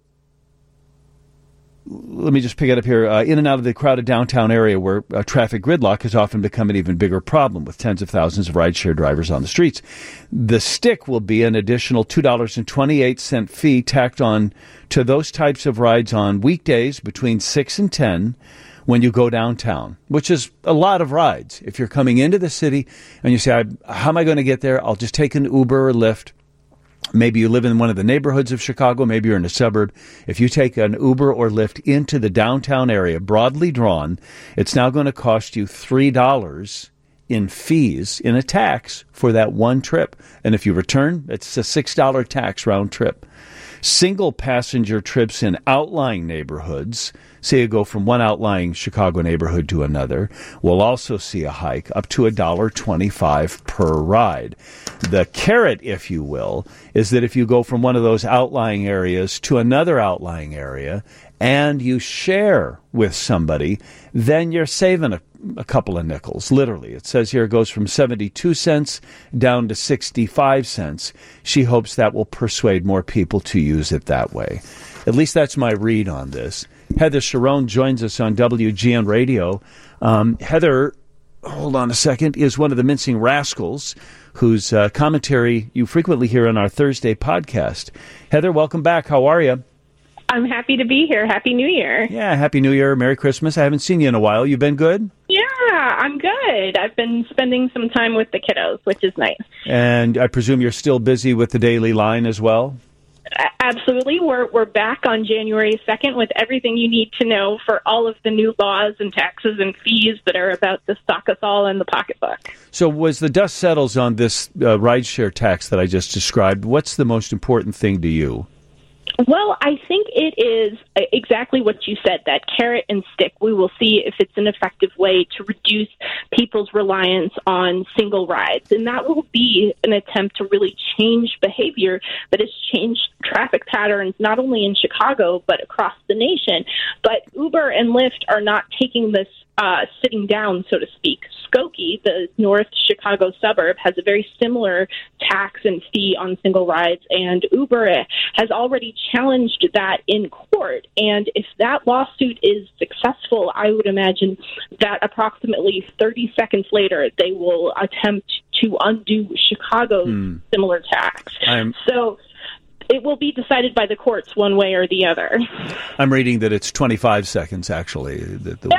let me just pick it up here. Uh, in and out of the crowded downtown area where uh, traffic gridlock has often become an even bigger problem with tens of thousands of rideshare drivers on the streets. The stick will be an additional two dollars and twenty-eight cents fee tacked on to those types of rides on weekdays between six and ten when you go downtown, which is a lot of rides. If you're coming into the city and you say, how am I going to get there? I'll just take an Uber or Lyft. Maybe you live in one of the neighborhoods of Chicago. Maybe you're in a suburb. If you take an Uber or Lyft into the downtown area, broadly drawn, it's now going to cost you three dollars in fees, in a tax, for that one trip. And if you return, it's a six dollars tax round trip. Single passenger trips in outlying neighborhoods, say you go from one outlying Chicago neighborhood to another, will also see a hike up to one dollar and twenty-five cents per ride. The carrot, if you will, is that if you go from one of those outlying areas to another outlying area and you share with somebody, then you're saving a, a couple of nickels, literally. It says here it goes from seventy-two cents down to sixty-five cents. She hopes that will persuade more people to use it that way. At least that's my read on this. Heather Sharon joins us on W G N Radio. Um, Heather, hold on a second, is one of the Mincing Rascals, whose uh, commentary you frequently hear on our Thursday podcast. Heather, welcome back. How are you? I'm happy to be here. Happy New Year. Yeah, Happy New Year. Merry Christmas. I haven't seen you in a while. You been good? Yeah, I'm good. I've been spending some time with the kiddos, which is nice. And I presume you're still busy with the Daily Line as well? Absolutely. We're we're back on January second with everything you need to know for all of the new laws and taxes and fees that are about to stock us all in the pocketbook. So was the dust settles on this uh, rideshare tax that I just described, what's the most important thing to you? Well, I think it is exactly what you said, that carrot and stick. We will see if it's an effective way to reduce people's reliance on single rides. And that will be an attempt to really change behavior that has changed traffic patterns, not only in Chicago, but across the nation. But Uber and Lyft are not taking this Uh, sitting down, so to speak. Skokie, the North Chicago suburb, has a very similar tax and fee on single rides, and Uber has already challenged that in court. And if that lawsuit is successful, I would imagine that approximately thirty seconds later, they will attempt to undo Chicago's hmm. similar tax. I'm- so it will be decided by the courts one way or the other. I'm reading that it's twenty-five seconds, actually. The, the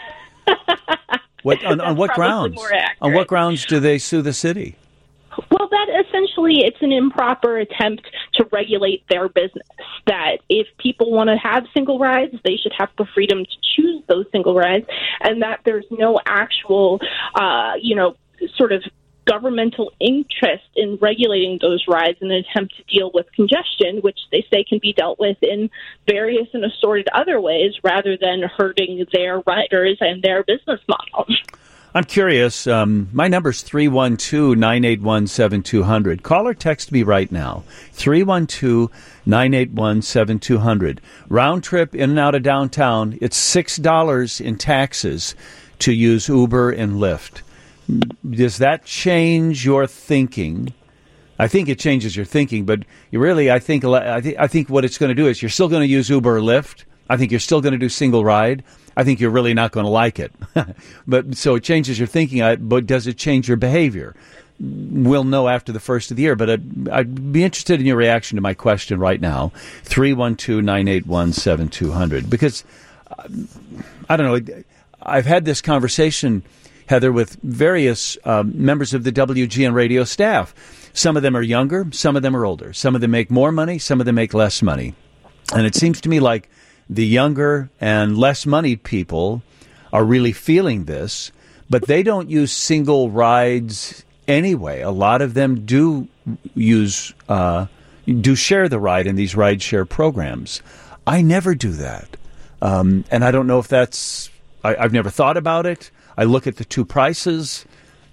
what, on, on what grounds? On what grounds do they sue the city? Well, that essentially it's an improper attempt to regulate their business. That if people want to have single rides, they should have the freedom to choose those single rides, and that there's no actual, uh, you know, sort of governmental interest in regulating those rides in an attempt to deal with congestion, which they say can be dealt with in various and assorted other ways rather than hurting their riders and their business model. I'm curious. Um, my number's three one two, nine eight one, seven two zero zero. Call or text me right now. three one two, nine eight one, seven two zero zero. Round trip in and out of downtown, it's six dollars in taxes to use Uber and Lyft. Does that change your thinking? I think it changes your thinking, but you really, I think, I think, I think what it's going to do is you're still going to use Uber or Lyft. I think you're still going to do single ride. I think you're really not going to like it. But so it changes your thinking, but does it change your behavior? We'll know after the first of the year, but I'd, I'd be interested in your reaction to my question right now. three one two, nine eight one, seven two zero zero. Because, uh, I don't know, I've had this conversation, Heather, with various um, members of the W G N radio staff. Some of them are younger, some of them are older. Some of them make more money, some of them make less money. And it seems to me like the younger and less money people are really feeling this, but they don't use single rides anyway. A lot of them do use, uh, do share the ride in these ride share programs. I never do that. Um, and I don't know if that's, I, I've never thought about it. I look at the two prices.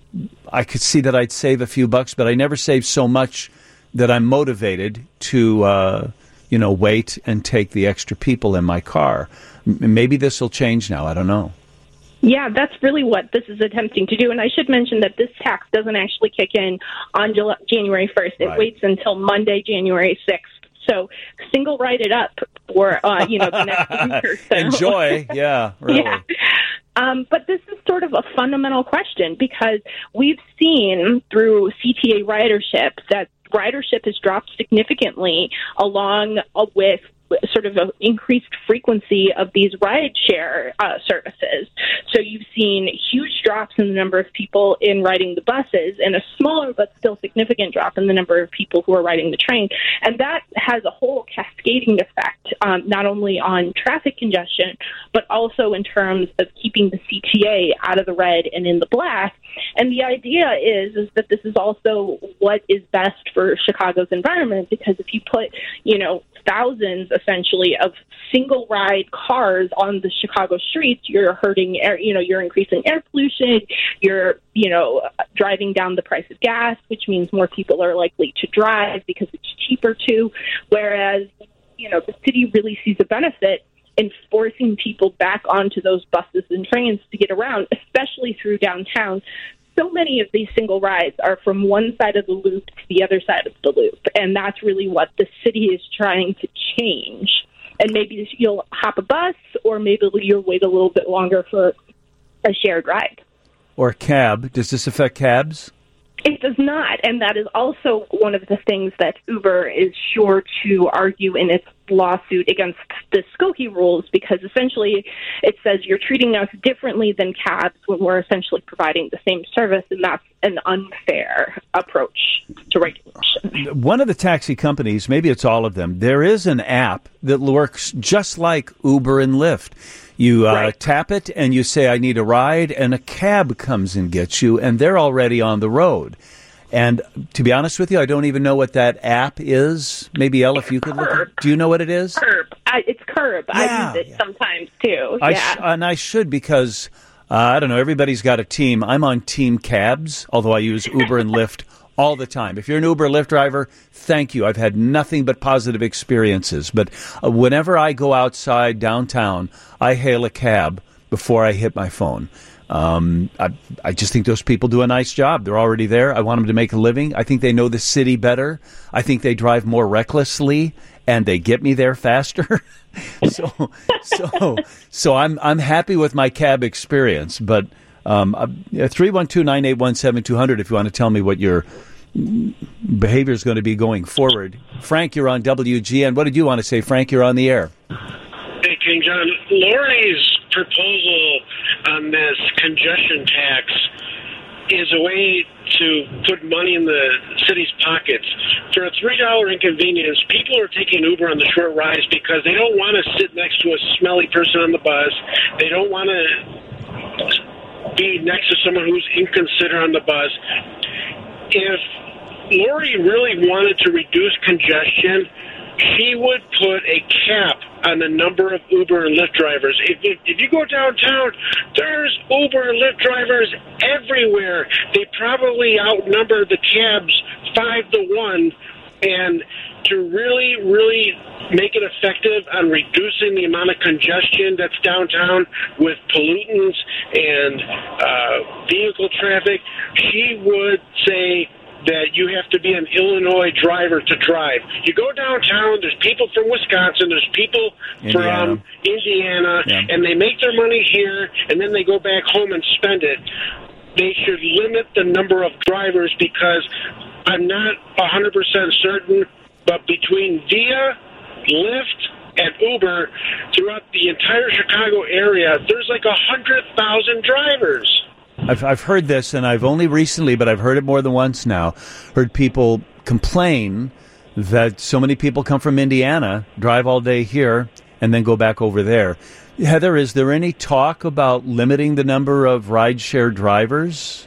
I could see that I'd save a few bucks, but I never save so much that I'm motivated to, uh, you know, wait and take the extra people in my car. M- maybe this will change now. I don't know. Yeah, that's really what this is attempting to do. And I should mention that this tax doesn't actually kick in on July, January first. It Right. waits until Monday, January sixth. So single ride it up for, uh, you know, the next week or so. Enjoy. Yeah, really. Yeah. Um, but this is sort of a fundamental question because we've seen through C T A ridership that ridership has dropped significantly along uh, with sort of an increased frequency of these ride share uh, services. So you've seen huge drops in the number of people in riding the buses and a smaller but still significant drop in the number of people who are riding the train. And that has a whole cascading effect, um, not only on traffic congestion, but also in terms of keeping the C T A out of the red and in the black. And the idea is, is that this is also what is best for Chicago's environment, because if you put, you know, thousands essentially of single ride cars on the Chicago streets, you're hurting air, you know, you're increasing air pollution, you're, you know, driving down the price of gas, which means more people are likely to drive because it's cheaper too. Whereas, you know, the city really sees a benefit in forcing people back onto those buses and trains to get around, especially through downtown. So many of these single rides are from one side of the loop to the other side of the loop, and that's really what the city is trying to change. And maybe you'll hop a bus, or maybe you'll wait a little bit longer for a shared ride. Or cab. Does this affect cabs? It does not, and that is also one of the things that Uber is sure to argue in its lawsuit against the Skokie rules, because essentially it says you're treating us differently than cabs when we're essentially providing the same service, and that's an unfair approach to regulation. One of the taxi companies, maybe it's all of them, there is an app that works just like Uber and Lyft. You uh, right. tap it and you say, I need a ride, and a cab comes and gets you, and they're already on the road. And to be honest with you, I don't even know what that app is. Maybe, Elle, if you could look at, do you know what it is? Curb. I, it's Curb. Yeah, I use it yeah. sometimes, too. I yeah. sh- and I should, because, uh, I don't know, everybody's got a team. I'm on Team Cabs, although I use Uber and Lyft all the time. If you're an Uber Lyft driver, thank you. I've had nothing but positive experiences. But uh, whenever I go outside downtown, I hail a cab before I hit my phone. Um, I, I just think those people do a nice job. They're already there. I want them to make a living. I think they know the city better. I think they drive more recklessly, and they get me there faster. so, so, so I'm I'm happy with my cab experience. But um, three one two nine eight one seven two hundred if you want to tell me what your behavior is going to be going forward. Frank, you're on W G N. What did you want to say, Frank? You're on the air. Hey, King John. Lori's proposal on this congestion tax is a way to put money in the city's pockets. For a three dollar inconvenience, people are taking Uber on the short rides because they don't want to sit next to a smelly person on the bus. They don't want to be next to someone who's inconsiderate on the bus. if Lori really wanted to reduce congestion, she would put a cap on the number of Uber and Lyft drivers. If, if, if you go downtown, there's Uber and Lyft drivers everywhere. They probably outnumber the cabs five to one. And to really, really make it effective on reducing the amount of congestion that's downtown with pollutants and uh, vehicle traffic, she would say that you have to be an Illinois driver to drive. You go downtown, there's people from Wisconsin, there's people Indiana. from Indiana, Yeah. and they make their money here, and then they go back home and spend it. They should limit the number of drivers, because I'm not one hundred percent certain, but between Via, Lyft, and Uber throughout the entire Chicago area, there's like one hundred thousand drivers. I've, I've heard this, and I've only recently, but I've heard it more than once now, heard people complain that so many people come from Indiana, drive all day here, and then go back over there. Heather, is there any talk about limiting the number of rideshare drivers?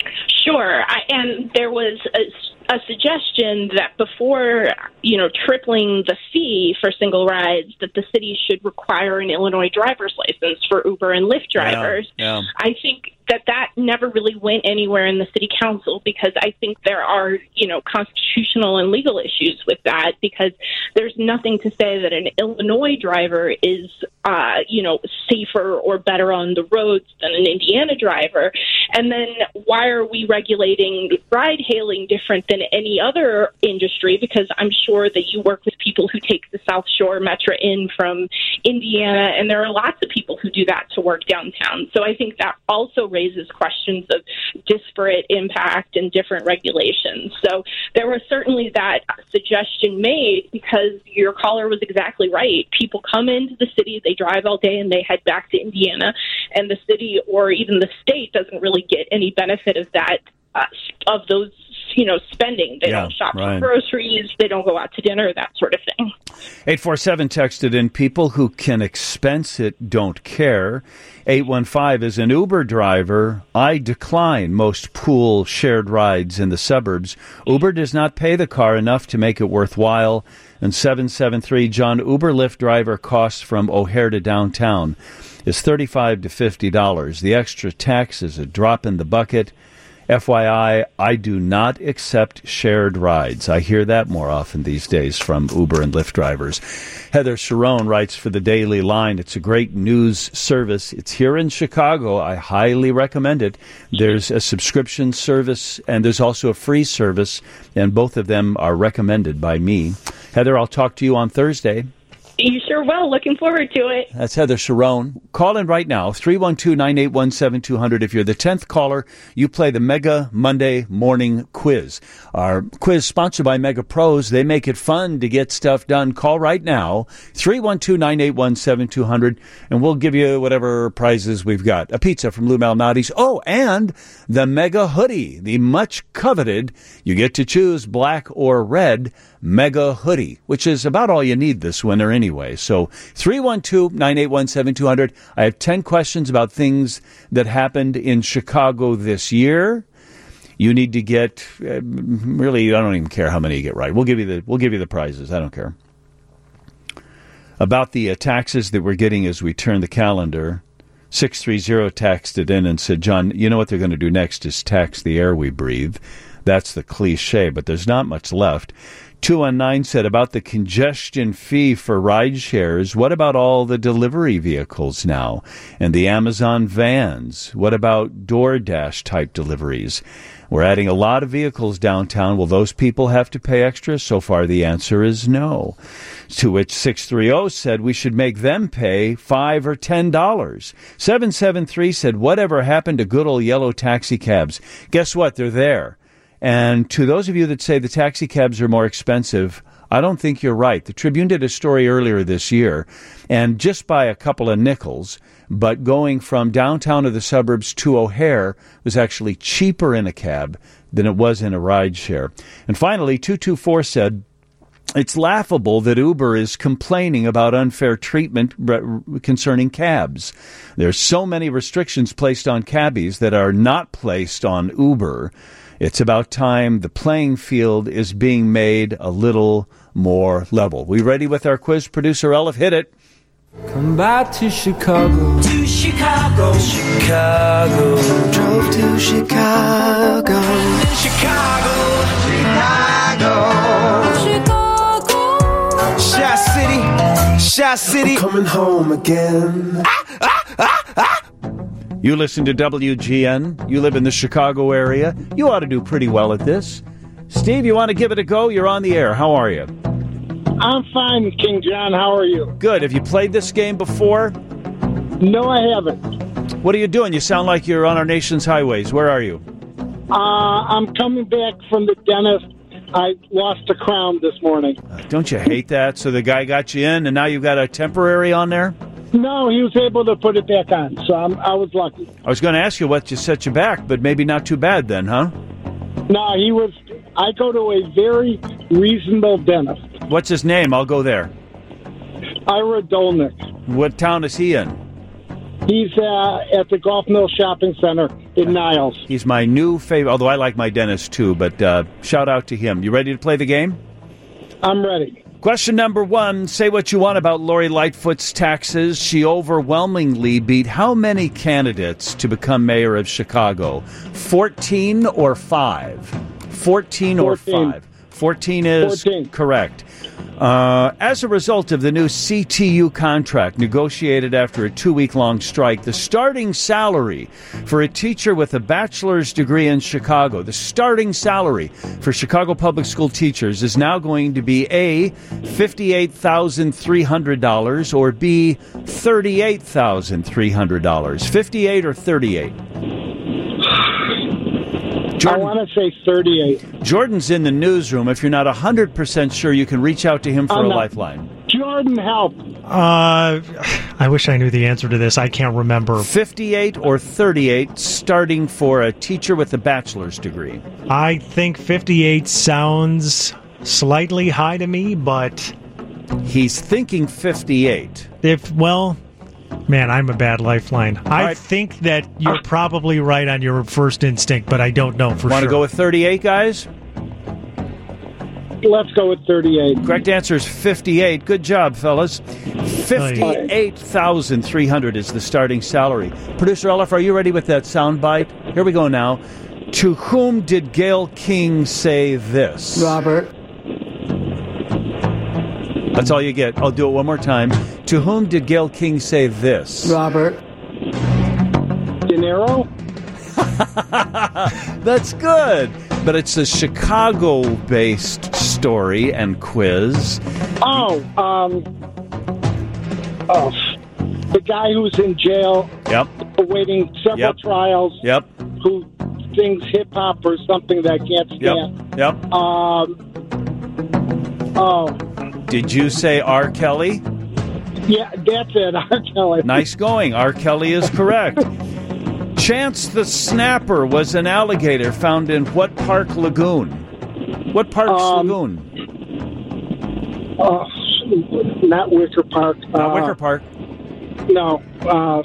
Sure, I, and there was a, a suggestion that before, you know, tripling the fee for single rides, that the city should require an Illinois driver's license for Uber and Lyft drivers. Yeah, yeah. I think that that never really went anywhere in the city council, because I think there are, you know, constitutional and legal issues with that, because there's nothing to say that an Illinois driver is, uh, you know, safer or better on the roads than an Indiana driver. And then why are we regulating ride hailing different than any other industry? Because I'm sure that you work with people who take the South Shore Metro in from Indiana, and there are lots of people who do that to work downtown. So I think that also raises questions of disparate impact and different regulations. So there was certainly that suggestion made, because your caller was exactly right. People come into the city, they drive all day, and they head back to Indiana, and the city or even the state doesn't really get any benefit of that, uh, of those, you know, spending. They Yeah, don't shop right. for groceries, they don't go out to dinner, that sort of thing. eight four seven texted in, people who can expense it don't care. eight one five, as an Uber driver, I decline most pool shared rides in the suburbs. Uber does not pay the car enough to make it worthwhile. And seven seven three, John, Uber Lyft driver costs from O'Hare to downtown is thirty-five to fifty dollars. The extra tax is a drop in the bucket. F Y I, I do not accept shared rides. I hear that more often these days from Uber and Lyft drivers. Heather Sharon writes for the Daily Line. It's a great news service. It's here in Chicago. I highly recommend it. There's a subscription service, and there's also a free service, and both of them are recommended by me. Heather, I'll talk to you on Thursday. You sure will. Looking forward to it. That's Heather Sharon. Call in right now, three one two, nine eight one, seven two zero zero. If you're the tenth caller, you play the Mega Monday Morning Quiz. Our quiz sponsored by Mega Pros. They make it fun to get stuff done. Call right now, three one two, nine eight one, seven two zero zero, and we'll give you whatever prizes we've got. A pizza from Lou Malnati's. Oh, and the Mega Hoodie, the much coveted, you get to choose black or red, Mega Hoodie, which is about all you need this winter anyway. So three one two, nine eight one, seven two zero zero. I have ten questions about things that happened in Chicago this year. You need to get, uh, really, I don't even care how many you get right. We'll give you the we'll give you the prizes. I don't care. About the uh, taxes that we're getting as we turn the calendar, six three zero texted in and said, John, you know what they're going to do next is tax the air we breathe. That's the cliche, but there's not much left. two one nine said, about the congestion fee for ride shares, what about all the delivery vehicles now? And the Amazon vans? What about DoorDash-type deliveries? We're adding a lot of vehicles downtown. Will those people have to pay extra? So far, the answer is no. To which six three zero said, we should make them pay five or ten dollars. seven seven three said, whatever happened to good old yellow taxi cabs? Guess what? They're there. And to those of you that say the taxi cabs are more expensive, I don't think you're right. The Tribune did a story earlier this year, and just by a couple of nickels, but going from downtown to the suburbs to O'Hare was actually cheaper in a cab than it was in a ride share. And finally, two two four said, it's laughable that Uber is complaining about unfair treatment concerning cabs. There's so many restrictions placed on cabbies that are not placed on Uber. It's about time the playing field is being made a little more level. We ready with our quiz? Producer Elif, hit it. Come back to Chicago. To Chicago. Chicago. Drove to Chicago. Chicago. Chicago. Chicago. Shot City. Shot City. I'm coming home again. Ah, ah, ah, ah. You listen to W G N. You live in the Chicago area. You ought to do pretty well at this. Steve, you want to give it a go? You're on the air. How are you? I'm fine, King John. How are you? Good. Have you played this game before? No, I haven't. What are you doing? You sound like you're on our nation's highways. Where are you? Uh, I'm coming back from the dentist. I lost a crown this morning. Uh, don't you hate that? So the guy got you in, and now you've got a temporary on there? No, he was able to put it back on, so I'm, I was lucky. I was going to ask you what just set you back, but maybe not too bad then, huh? No, he was... I go to a very reasonable dentist. What's his name? I'll go there. Ira Dolnick. What town is he in? He's uh, at the Golf Mill Shopping Center in Niles. He's my new favorite, although I like my dentist too, but uh, shout out to him. You ready to play the game? I'm ready. Question number one, say what you want about Lori Lightfoot's taxes. She overwhelmingly beat how many candidates to become mayor of Chicago? fourteen or five? fourteen or five? fourteen is fourteen. Correct. Uh, as a result of the new C T U contract negotiated after a two-week-long strike, the starting salary for a teacher with a bachelor's degree in Chicago, the starting salary for Chicago public school teachers is now going to be A, fifty-eight thousand three hundred dollars, or B, thirty-eight thousand three hundred dollars. fifty-eight or thirty-eight? Jordan, I want to say thirty-eight. Jordan's in the newsroom. If you're not one hundred percent sure, you can reach out to him for I'm a not. lifeline. Jordan, help. Uh, I wish I knew the answer to this. I can't remember. fifty-eight or thirty-eight, starting for a teacher with a bachelor's degree. I think fifty-eight sounds slightly high to me, but... He's thinking fifty-eight. If, well... Man, I'm a bad lifeline. I right. think that you're probably right on your first instinct, but I don't know for Want sure. to go with thirty-eight, guys? Let's go with thirty-eight. Correct answer is fifty-eight. Good job, fellas. fifty-eight thousand three hundred dollars is the starting salary. Producer Elif, are you ready with that sound bite? Here we go now. To whom did Gayle King say this? Robert. That's all you get. I'll do it one more time. To whom did Gayle King say this? Robert. De Niro? That's good. But it's a Chicago-based story and quiz. Oh, um... Oh, the guy who's in jail... Yep. Awaiting several Yep. trials... Yep. Who sings hip-hop or something that I can't stand. Yep. Yep. Um... Oh... Did you say R. Kelly? Yeah, that's it, R. Kelly. Nice going. R. Kelly is correct. Chance the Snapper was an alligator found in what park lagoon? What park's Um, lagoon? Oh, not Wicker Park. Not uh, Wicker Park. No. Uh,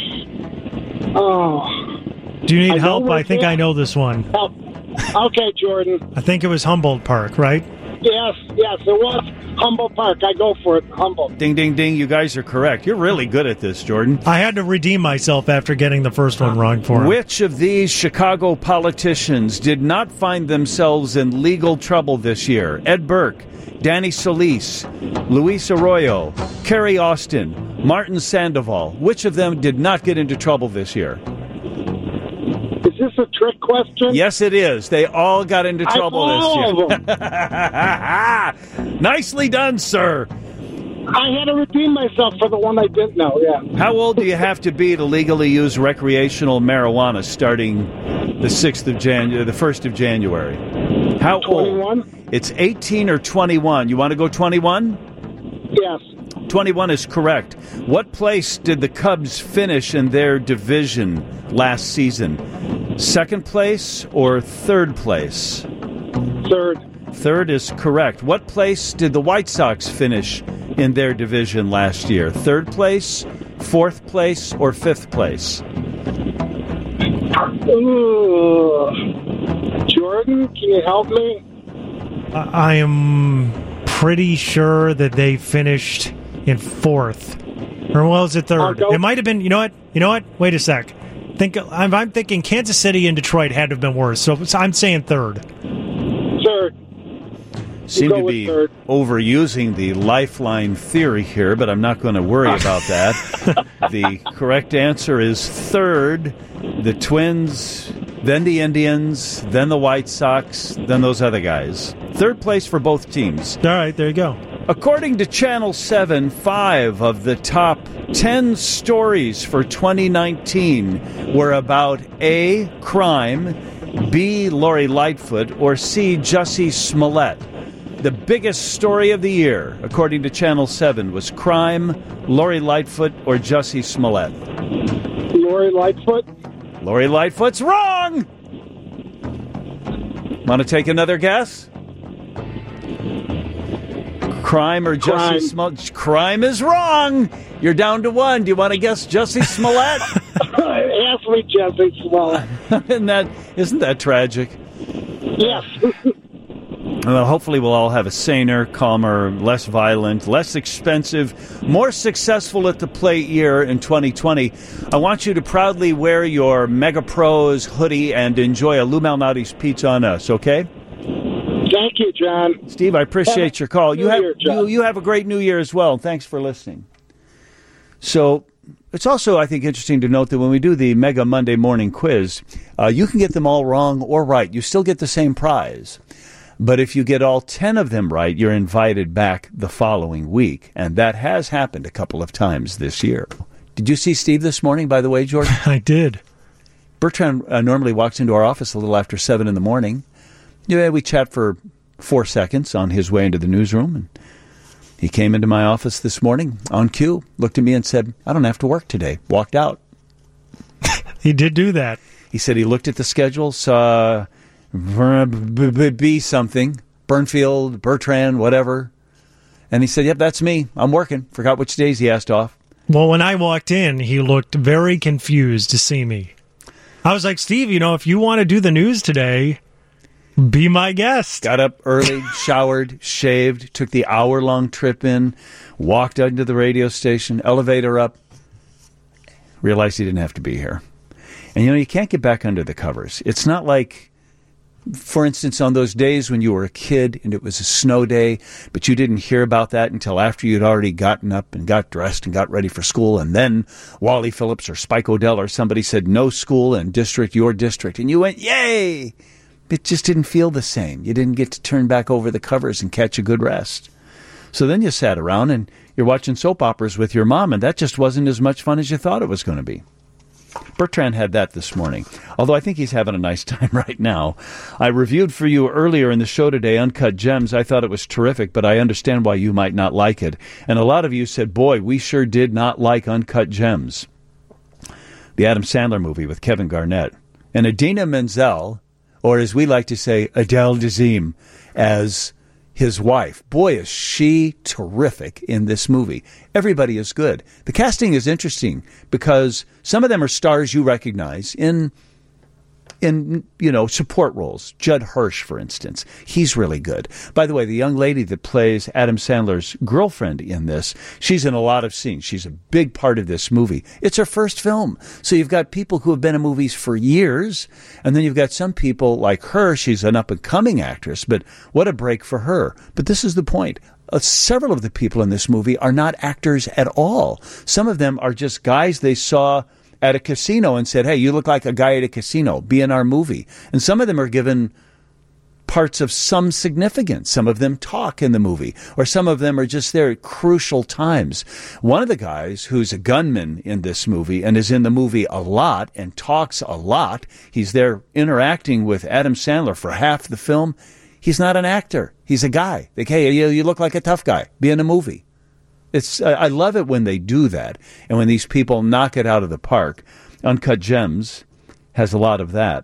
oh. Do you need I know help? where I think it- I know this one. Help. Okay, Jordan. I think it was Humboldt Park, right? Yes, yes, it was Humboldt Park. I go for it, Humboldt. Ding, ding, ding. You guys are correct. You're really good at this, Jordan. I had to redeem myself after getting the first one wrong for him. Which of these Chicago politicians did not find themselves in legal trouble this year? Ed Burke, Danny Solis, Luis Arroyo, Kerry Austin, Martin Sandoval. Which of them did not get into trouble this year? Is this a trick question? Yes, it is. They all got into I- trouble all this of year. Nicely done, sir. I had to redeem myself for the one I didn't know, yeah. How old do you have to be to legally use recreational marijuana starting the sixth of January, the first of January? How twenty-one? old? It's eighteen or twenty-one. You want to go twenty-one? Yes. twenty-one is correct. What place did the Cubs finish in their division last season? Second place or third place? Third. Third is correct. What place did the White Sox finish in their division last year? Third place, fourth place, or fifth place? Ooh. Jordan? Can you help me? I I am pretty sure that they finished in fourth. Or was it third? go- It might have been, you know what? You know what? Wait a sec. Think I'm, I'm thinking Kansas City and Detroit had to have been worse. So I'm saying third. Third. Seem go to with be third. overusing the lifeline theory here, but I'm not going to worry about that. The correct answer is third. The Twins, then the Indians, then the White Sox, then those other guys. Third place for both teams. All right, there you go. According to Channel seven, five of the top ten stories for twenty nineteen were about A, crime, B, Lori Lightfoot, or C, Jussie Smollett. The biggest story of the year, according to Channel seven, was crime, Lori Lightfoot, or Jussie Smollett. Lori Lightfoot. Lori Lightfoot's wrong! Want to take another guess? Crime or Jussie Crime. Smollett? Crime is wrong! You're down to one. Do you want to guess Jussie Smollett? Ask me, Jesse Smollett. isn't, that, isn't that tragic? Yes. Well, hopefully we'll all have a saner, calmer, less violent, less expensive, more successful at the plate year in twenty twenty. I want you to proudly wear your Mega Pros hoodie and enjoy a Lou Malnati's Pizza on Us, okay? Thank you, John. Steve, I appreciate your call. You New have Year, John. you, you have a great New Year as well. Thanks for listening. So it's also, I think, interesting to note that when we do the Mega Monday morning quiz, uh, you can get them all wrong or right. You still get the same prize. But if you get all ten of them right, you're invited back the following week. And that has happened a couple of times this year. Did you see Steve this morning, by the way, George? I did. Bertrand uh, normally walks into our office a little after seven in the morning. Yeah, we chat for four seconds on his way into the newsroom. And he came into my office this morning on cue, looked at me and said, I don't have to work today. Walked out. He did do that. He said he looked at the schedule, saw B something, Burnfield, Bertrand, whatever. And he said, yep, that's me. I'm working. Forgot which days he asked off. Well, when I walked in, he looked very confused to see me. I was like, Steve, you know, if you want to do the news today, be my guest. Got up early, showered, shaved, took the hour-long trip in, walked into the radio station, elevator up, realized he didn't have to be here. And, you know, you can't get back under the covers. It's not like, for instance, on those days when you were a kid and it was a snow day, but you didn't hear about that until after you'd already gotten up and got dressed and got ready for school, and then Wally Phillips or Spike O'Dell or somebody said, no school in district, your district, and you went, yay! It just didn't feel the same. You didn't get to turn back over the covers and catch a good rest. So then you sat around and you're watching soap operas with your mom, and that just wasn't as much fun as you thought it was going to be. Bertrand had that this morning, although I think he's having a nice time right now. I reviewed for you earlier in the show today Uncut Gems. I thought it was terrific, but I understand why you might not like it. And a lot of you said, boy, we sure did not like Uncut Gems. The Adam Sandler movie with Kevin Garnett. And Idina Menzel, or as we like to say, Adele Dazeem, as his wife. Boy, is she terrific in this movie. Everybody is good. The casting is interesting because some of them are stars you recognize in, in you know, support roles. Judd Hirsch, for instance. He's really good. By the way, the young lady that plays Adam Sandler's girlfriend in this, she's in a lot of scenes. She's a big part of this movie. It's her first film. So you've got people who have been in movies for years, and then you've got some people like her. She's an up-and-coming actress, but what a break for her. But this is the point. Uh, several of the people in this movie are not actors at all. Some of them are just guys they saw at a casino and said, hey, you look like a guy at a casino. Be in our movie. And some of them are given parts of some significance. Some of them talk in the movie, or some of them are just there at crucial times. One of the guys who's a gunman in this movie and is in the movie a lot and talks a lot, he's there interacting with Adam Sandler for half the film. He's not an actor. He's a guy. Like, hey, you, you look like a tough guy. Be in a movie. It's I love it when they do that, and when these people knock it out of the park. Uncut Gems has a lot of that.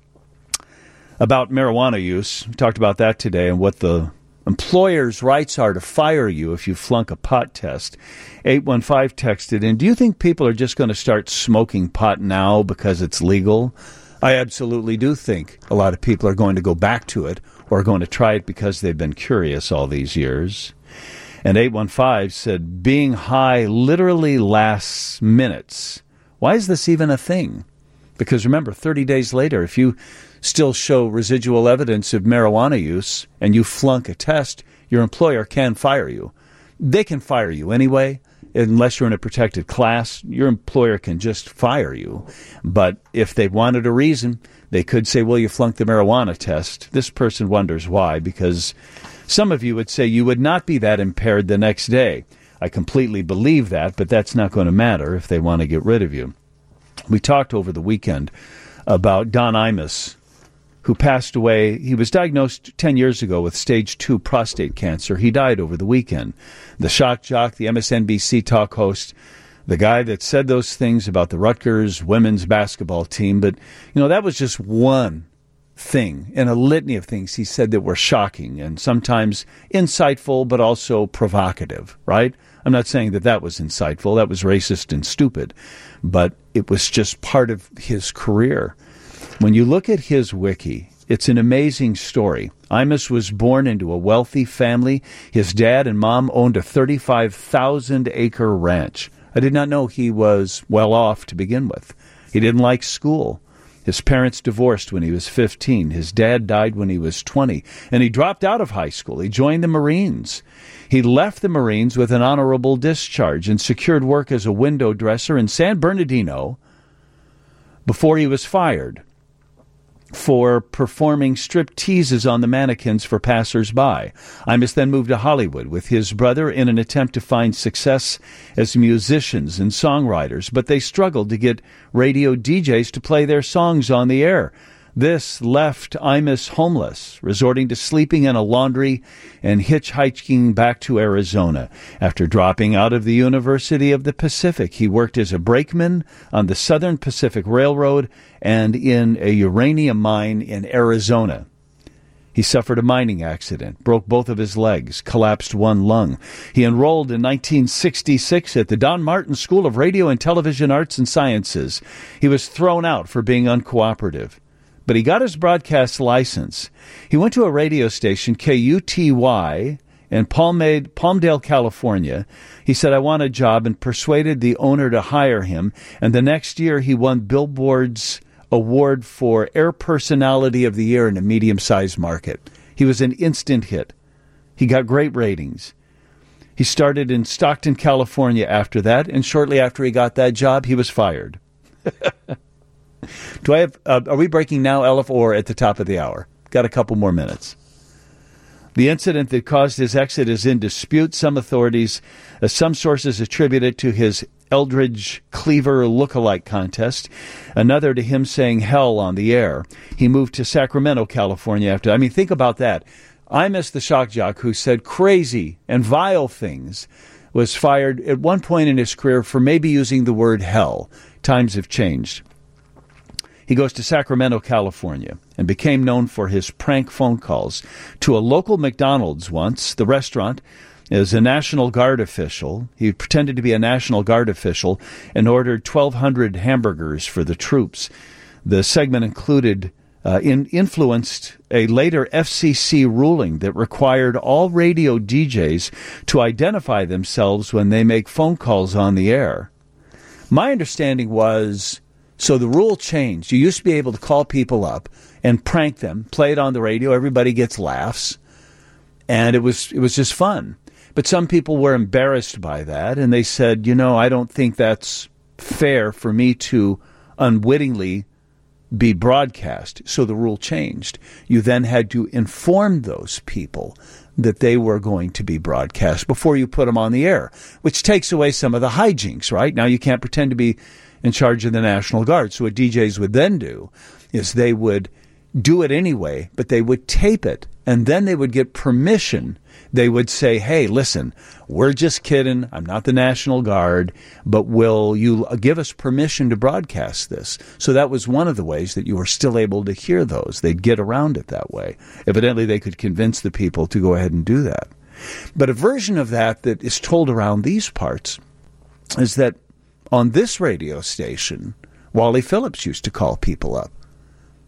About marijuana use, we talked about that today and what the employer's rights are to fire you if you flunk a pot test. eight one five texted in, do you think people are just going to start smoking pot now because it's legal? I absolutely do think a lot of people are going to go back to it or are going to try it because they've been curious all these years. And eight one five said, being high literally lasts minutes. Why is this even a thing? Because remember, thirty days later, if you still show residual evidence of marijuana use and you flunk a test, your employer can fire you. They can fire you anyway. Unless you're in a protected class, your employer can just fire you. But if they wanted a reason, they could say, well, you flunked the marijuana test. This person wonders why, because some of you would say you would not be that impaired the next day. I completely believe that, but that's not going to matter if they want to get rid of you. We talked over the weekend about Don Imus, who passed away. He was diagnosed ten years ago with stage two prostate cancer. He died over the weekend. The shock jock, the M S N B C talk host, the guy that said those things about the Rutgers women's basketball team. But, you know, that was just one thing in a litany of things he said that were shocking and sometimes insightful, but also provocative, right? I'm not saying that that was insightful. That was racist and stupid. But it was just part of his career. When you look at his wiki, it's an amazing story. Imus was born into a wealthy family. His dad and mom owned a thirty-five thousand acre ranch. I did not know he was well off to begin with. He didn't like school. His parents divorced when he was fifteen. His dad died when he was twenty. And he dropped out of high school. He joined the Marines. He left the Marines with an honorable discharge and secured work as a window dresser in San Bernardino before he was fired for performing strip teases on the mannequins for passers-by. Imus then moved to Hollywood with his brother in an attempt to find success as musicians and songwriters, but they struggled to get radio D Js to play their songs on the air. This left Imus homeless, resorting to sleeping in a laundry and hitchhiking back to Arizona. After dropping out of the University of the Pacific, he worked as a brakeman on the Southern Pacific Railroad and in a uranium mine in Arizona. He suffered a mining accident, broke both of his legs, collapsed one lung. He enrolled in nineteen sixty-six at the Don Martin School of Radio and Television Arts and Sciences. He was thrown out for being uncooperative. But he got his broadcast license. He went to a radio station, K U T Y, in Palmade, Palmdale, California. He said, I want a job, and persuaded the owner to hire him. And the next year, he won Billboard's award for Air Personality of the Year in a medium-sized market. He was an instant hit. He got great ratings. He started in Stockton, California after that, and shortly after he got that job, he was fired. Do I have? Uh, are we breaking now, Elif, or at the top of the hour? Got a couple more minutes. The incident that caused his exit is in dispute. Some authorities, uh, some sources attribute it to his Eldridge Cleaver lookalike contest. Another to him saying hell on the air. He moved to Sacramento, California after. I mean, think about that. Imus the shock jock who said crazy and vile things was fired at one point in his career for maybe using the word hell. Times have changed. He goes to Sacramento, California, and became known for his prank phone calls to a local McDonald's once, the restaurant, as a National Guard official. He pretended to be a National Guard official and ordered twelve hundred hamburgers for the troops. The segment included, uh, in, influenced a later F C C ruling that required all radio D Js to identify themselves when they make phone calls on the air. My understanding was... So the rule changed. You used to be able to call people up and prank them, play it on the radio. Everybody gets laughs. And it was it was just fun. But some people were embarrassed by that. And they said, you know, I don't think that's fair for me to unwittingly be broadcast. So the rule changed. You then had to inform those people that they were going to be broadcast before you put them on the air, which takes away some of the hijinks, right? Now you can't pretend to be in charge of the National Guard. So what D Js would then do is they would do it anyway, but they would tape it, and then they would get permission. They would say, hey, listen, we're just kidding. I'm not the National Guard, but will you give us permission to broadcast this? So that was one of the ways that you were still able to hear those. They'd get around it that way. Evidently, they could convince the people to go ahead and do that. But a version of that that is told around these parts is that on this radio station, Wally Phillips used to call people up.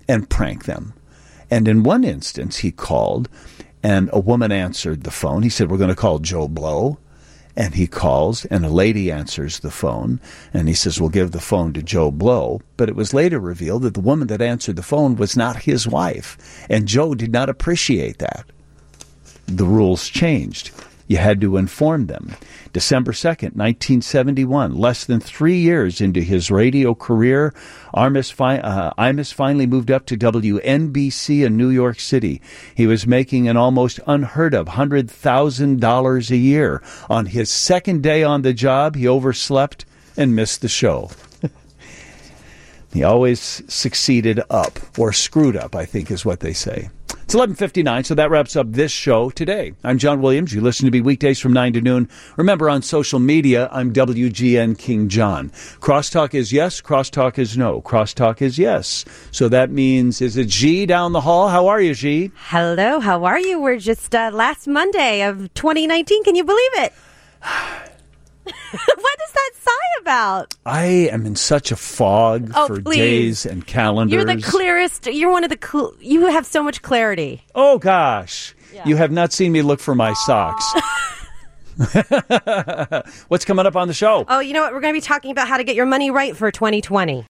and prank them. And in one instance, he called, and a woman answered the phone. He said, we're going to call Joe Blow. And he calls, and a lady answers the phone, and he says, we'll give the phone to Joe Blow. But it was later revealed that the woman that answered the phone was not his wife, and Joe did not appreciate that. The rules changed. You had to inform them. December second, nineteen seventy-one, less than three years into his radio career, Imus, fi- uh, Imus finally moved up to W N B C in New York City. He was making an almost unheard of one hundred thousand dollars a year. On his second day on the job, he overslept and missed the show. He always succeeded up, or screwed up, I think is what they say. It's eleven fifty-nine, so that wraps up this show today. I'm John Williams. You listen to me weekdays from nine to noon. Remember, on social media, I'm W G N King John. Crosstalk is yes, crosstalk is no. Crosstalk is yes. So that means, is it G down the hall? How are you, G? Hello, how are you? We're just uh, last Monday of twenty nineteen. Can you believe it? What is that sigh about? I am in such a fog Oh, for please. days and calendars. You're the clearest. You're one of the. Cl- you have so much clarity. Oh, gosh. You have not seen me look for my socks. What's coming up on the show? Oh, you know what? We're going to be talking about how to get your money right for twenty twenty.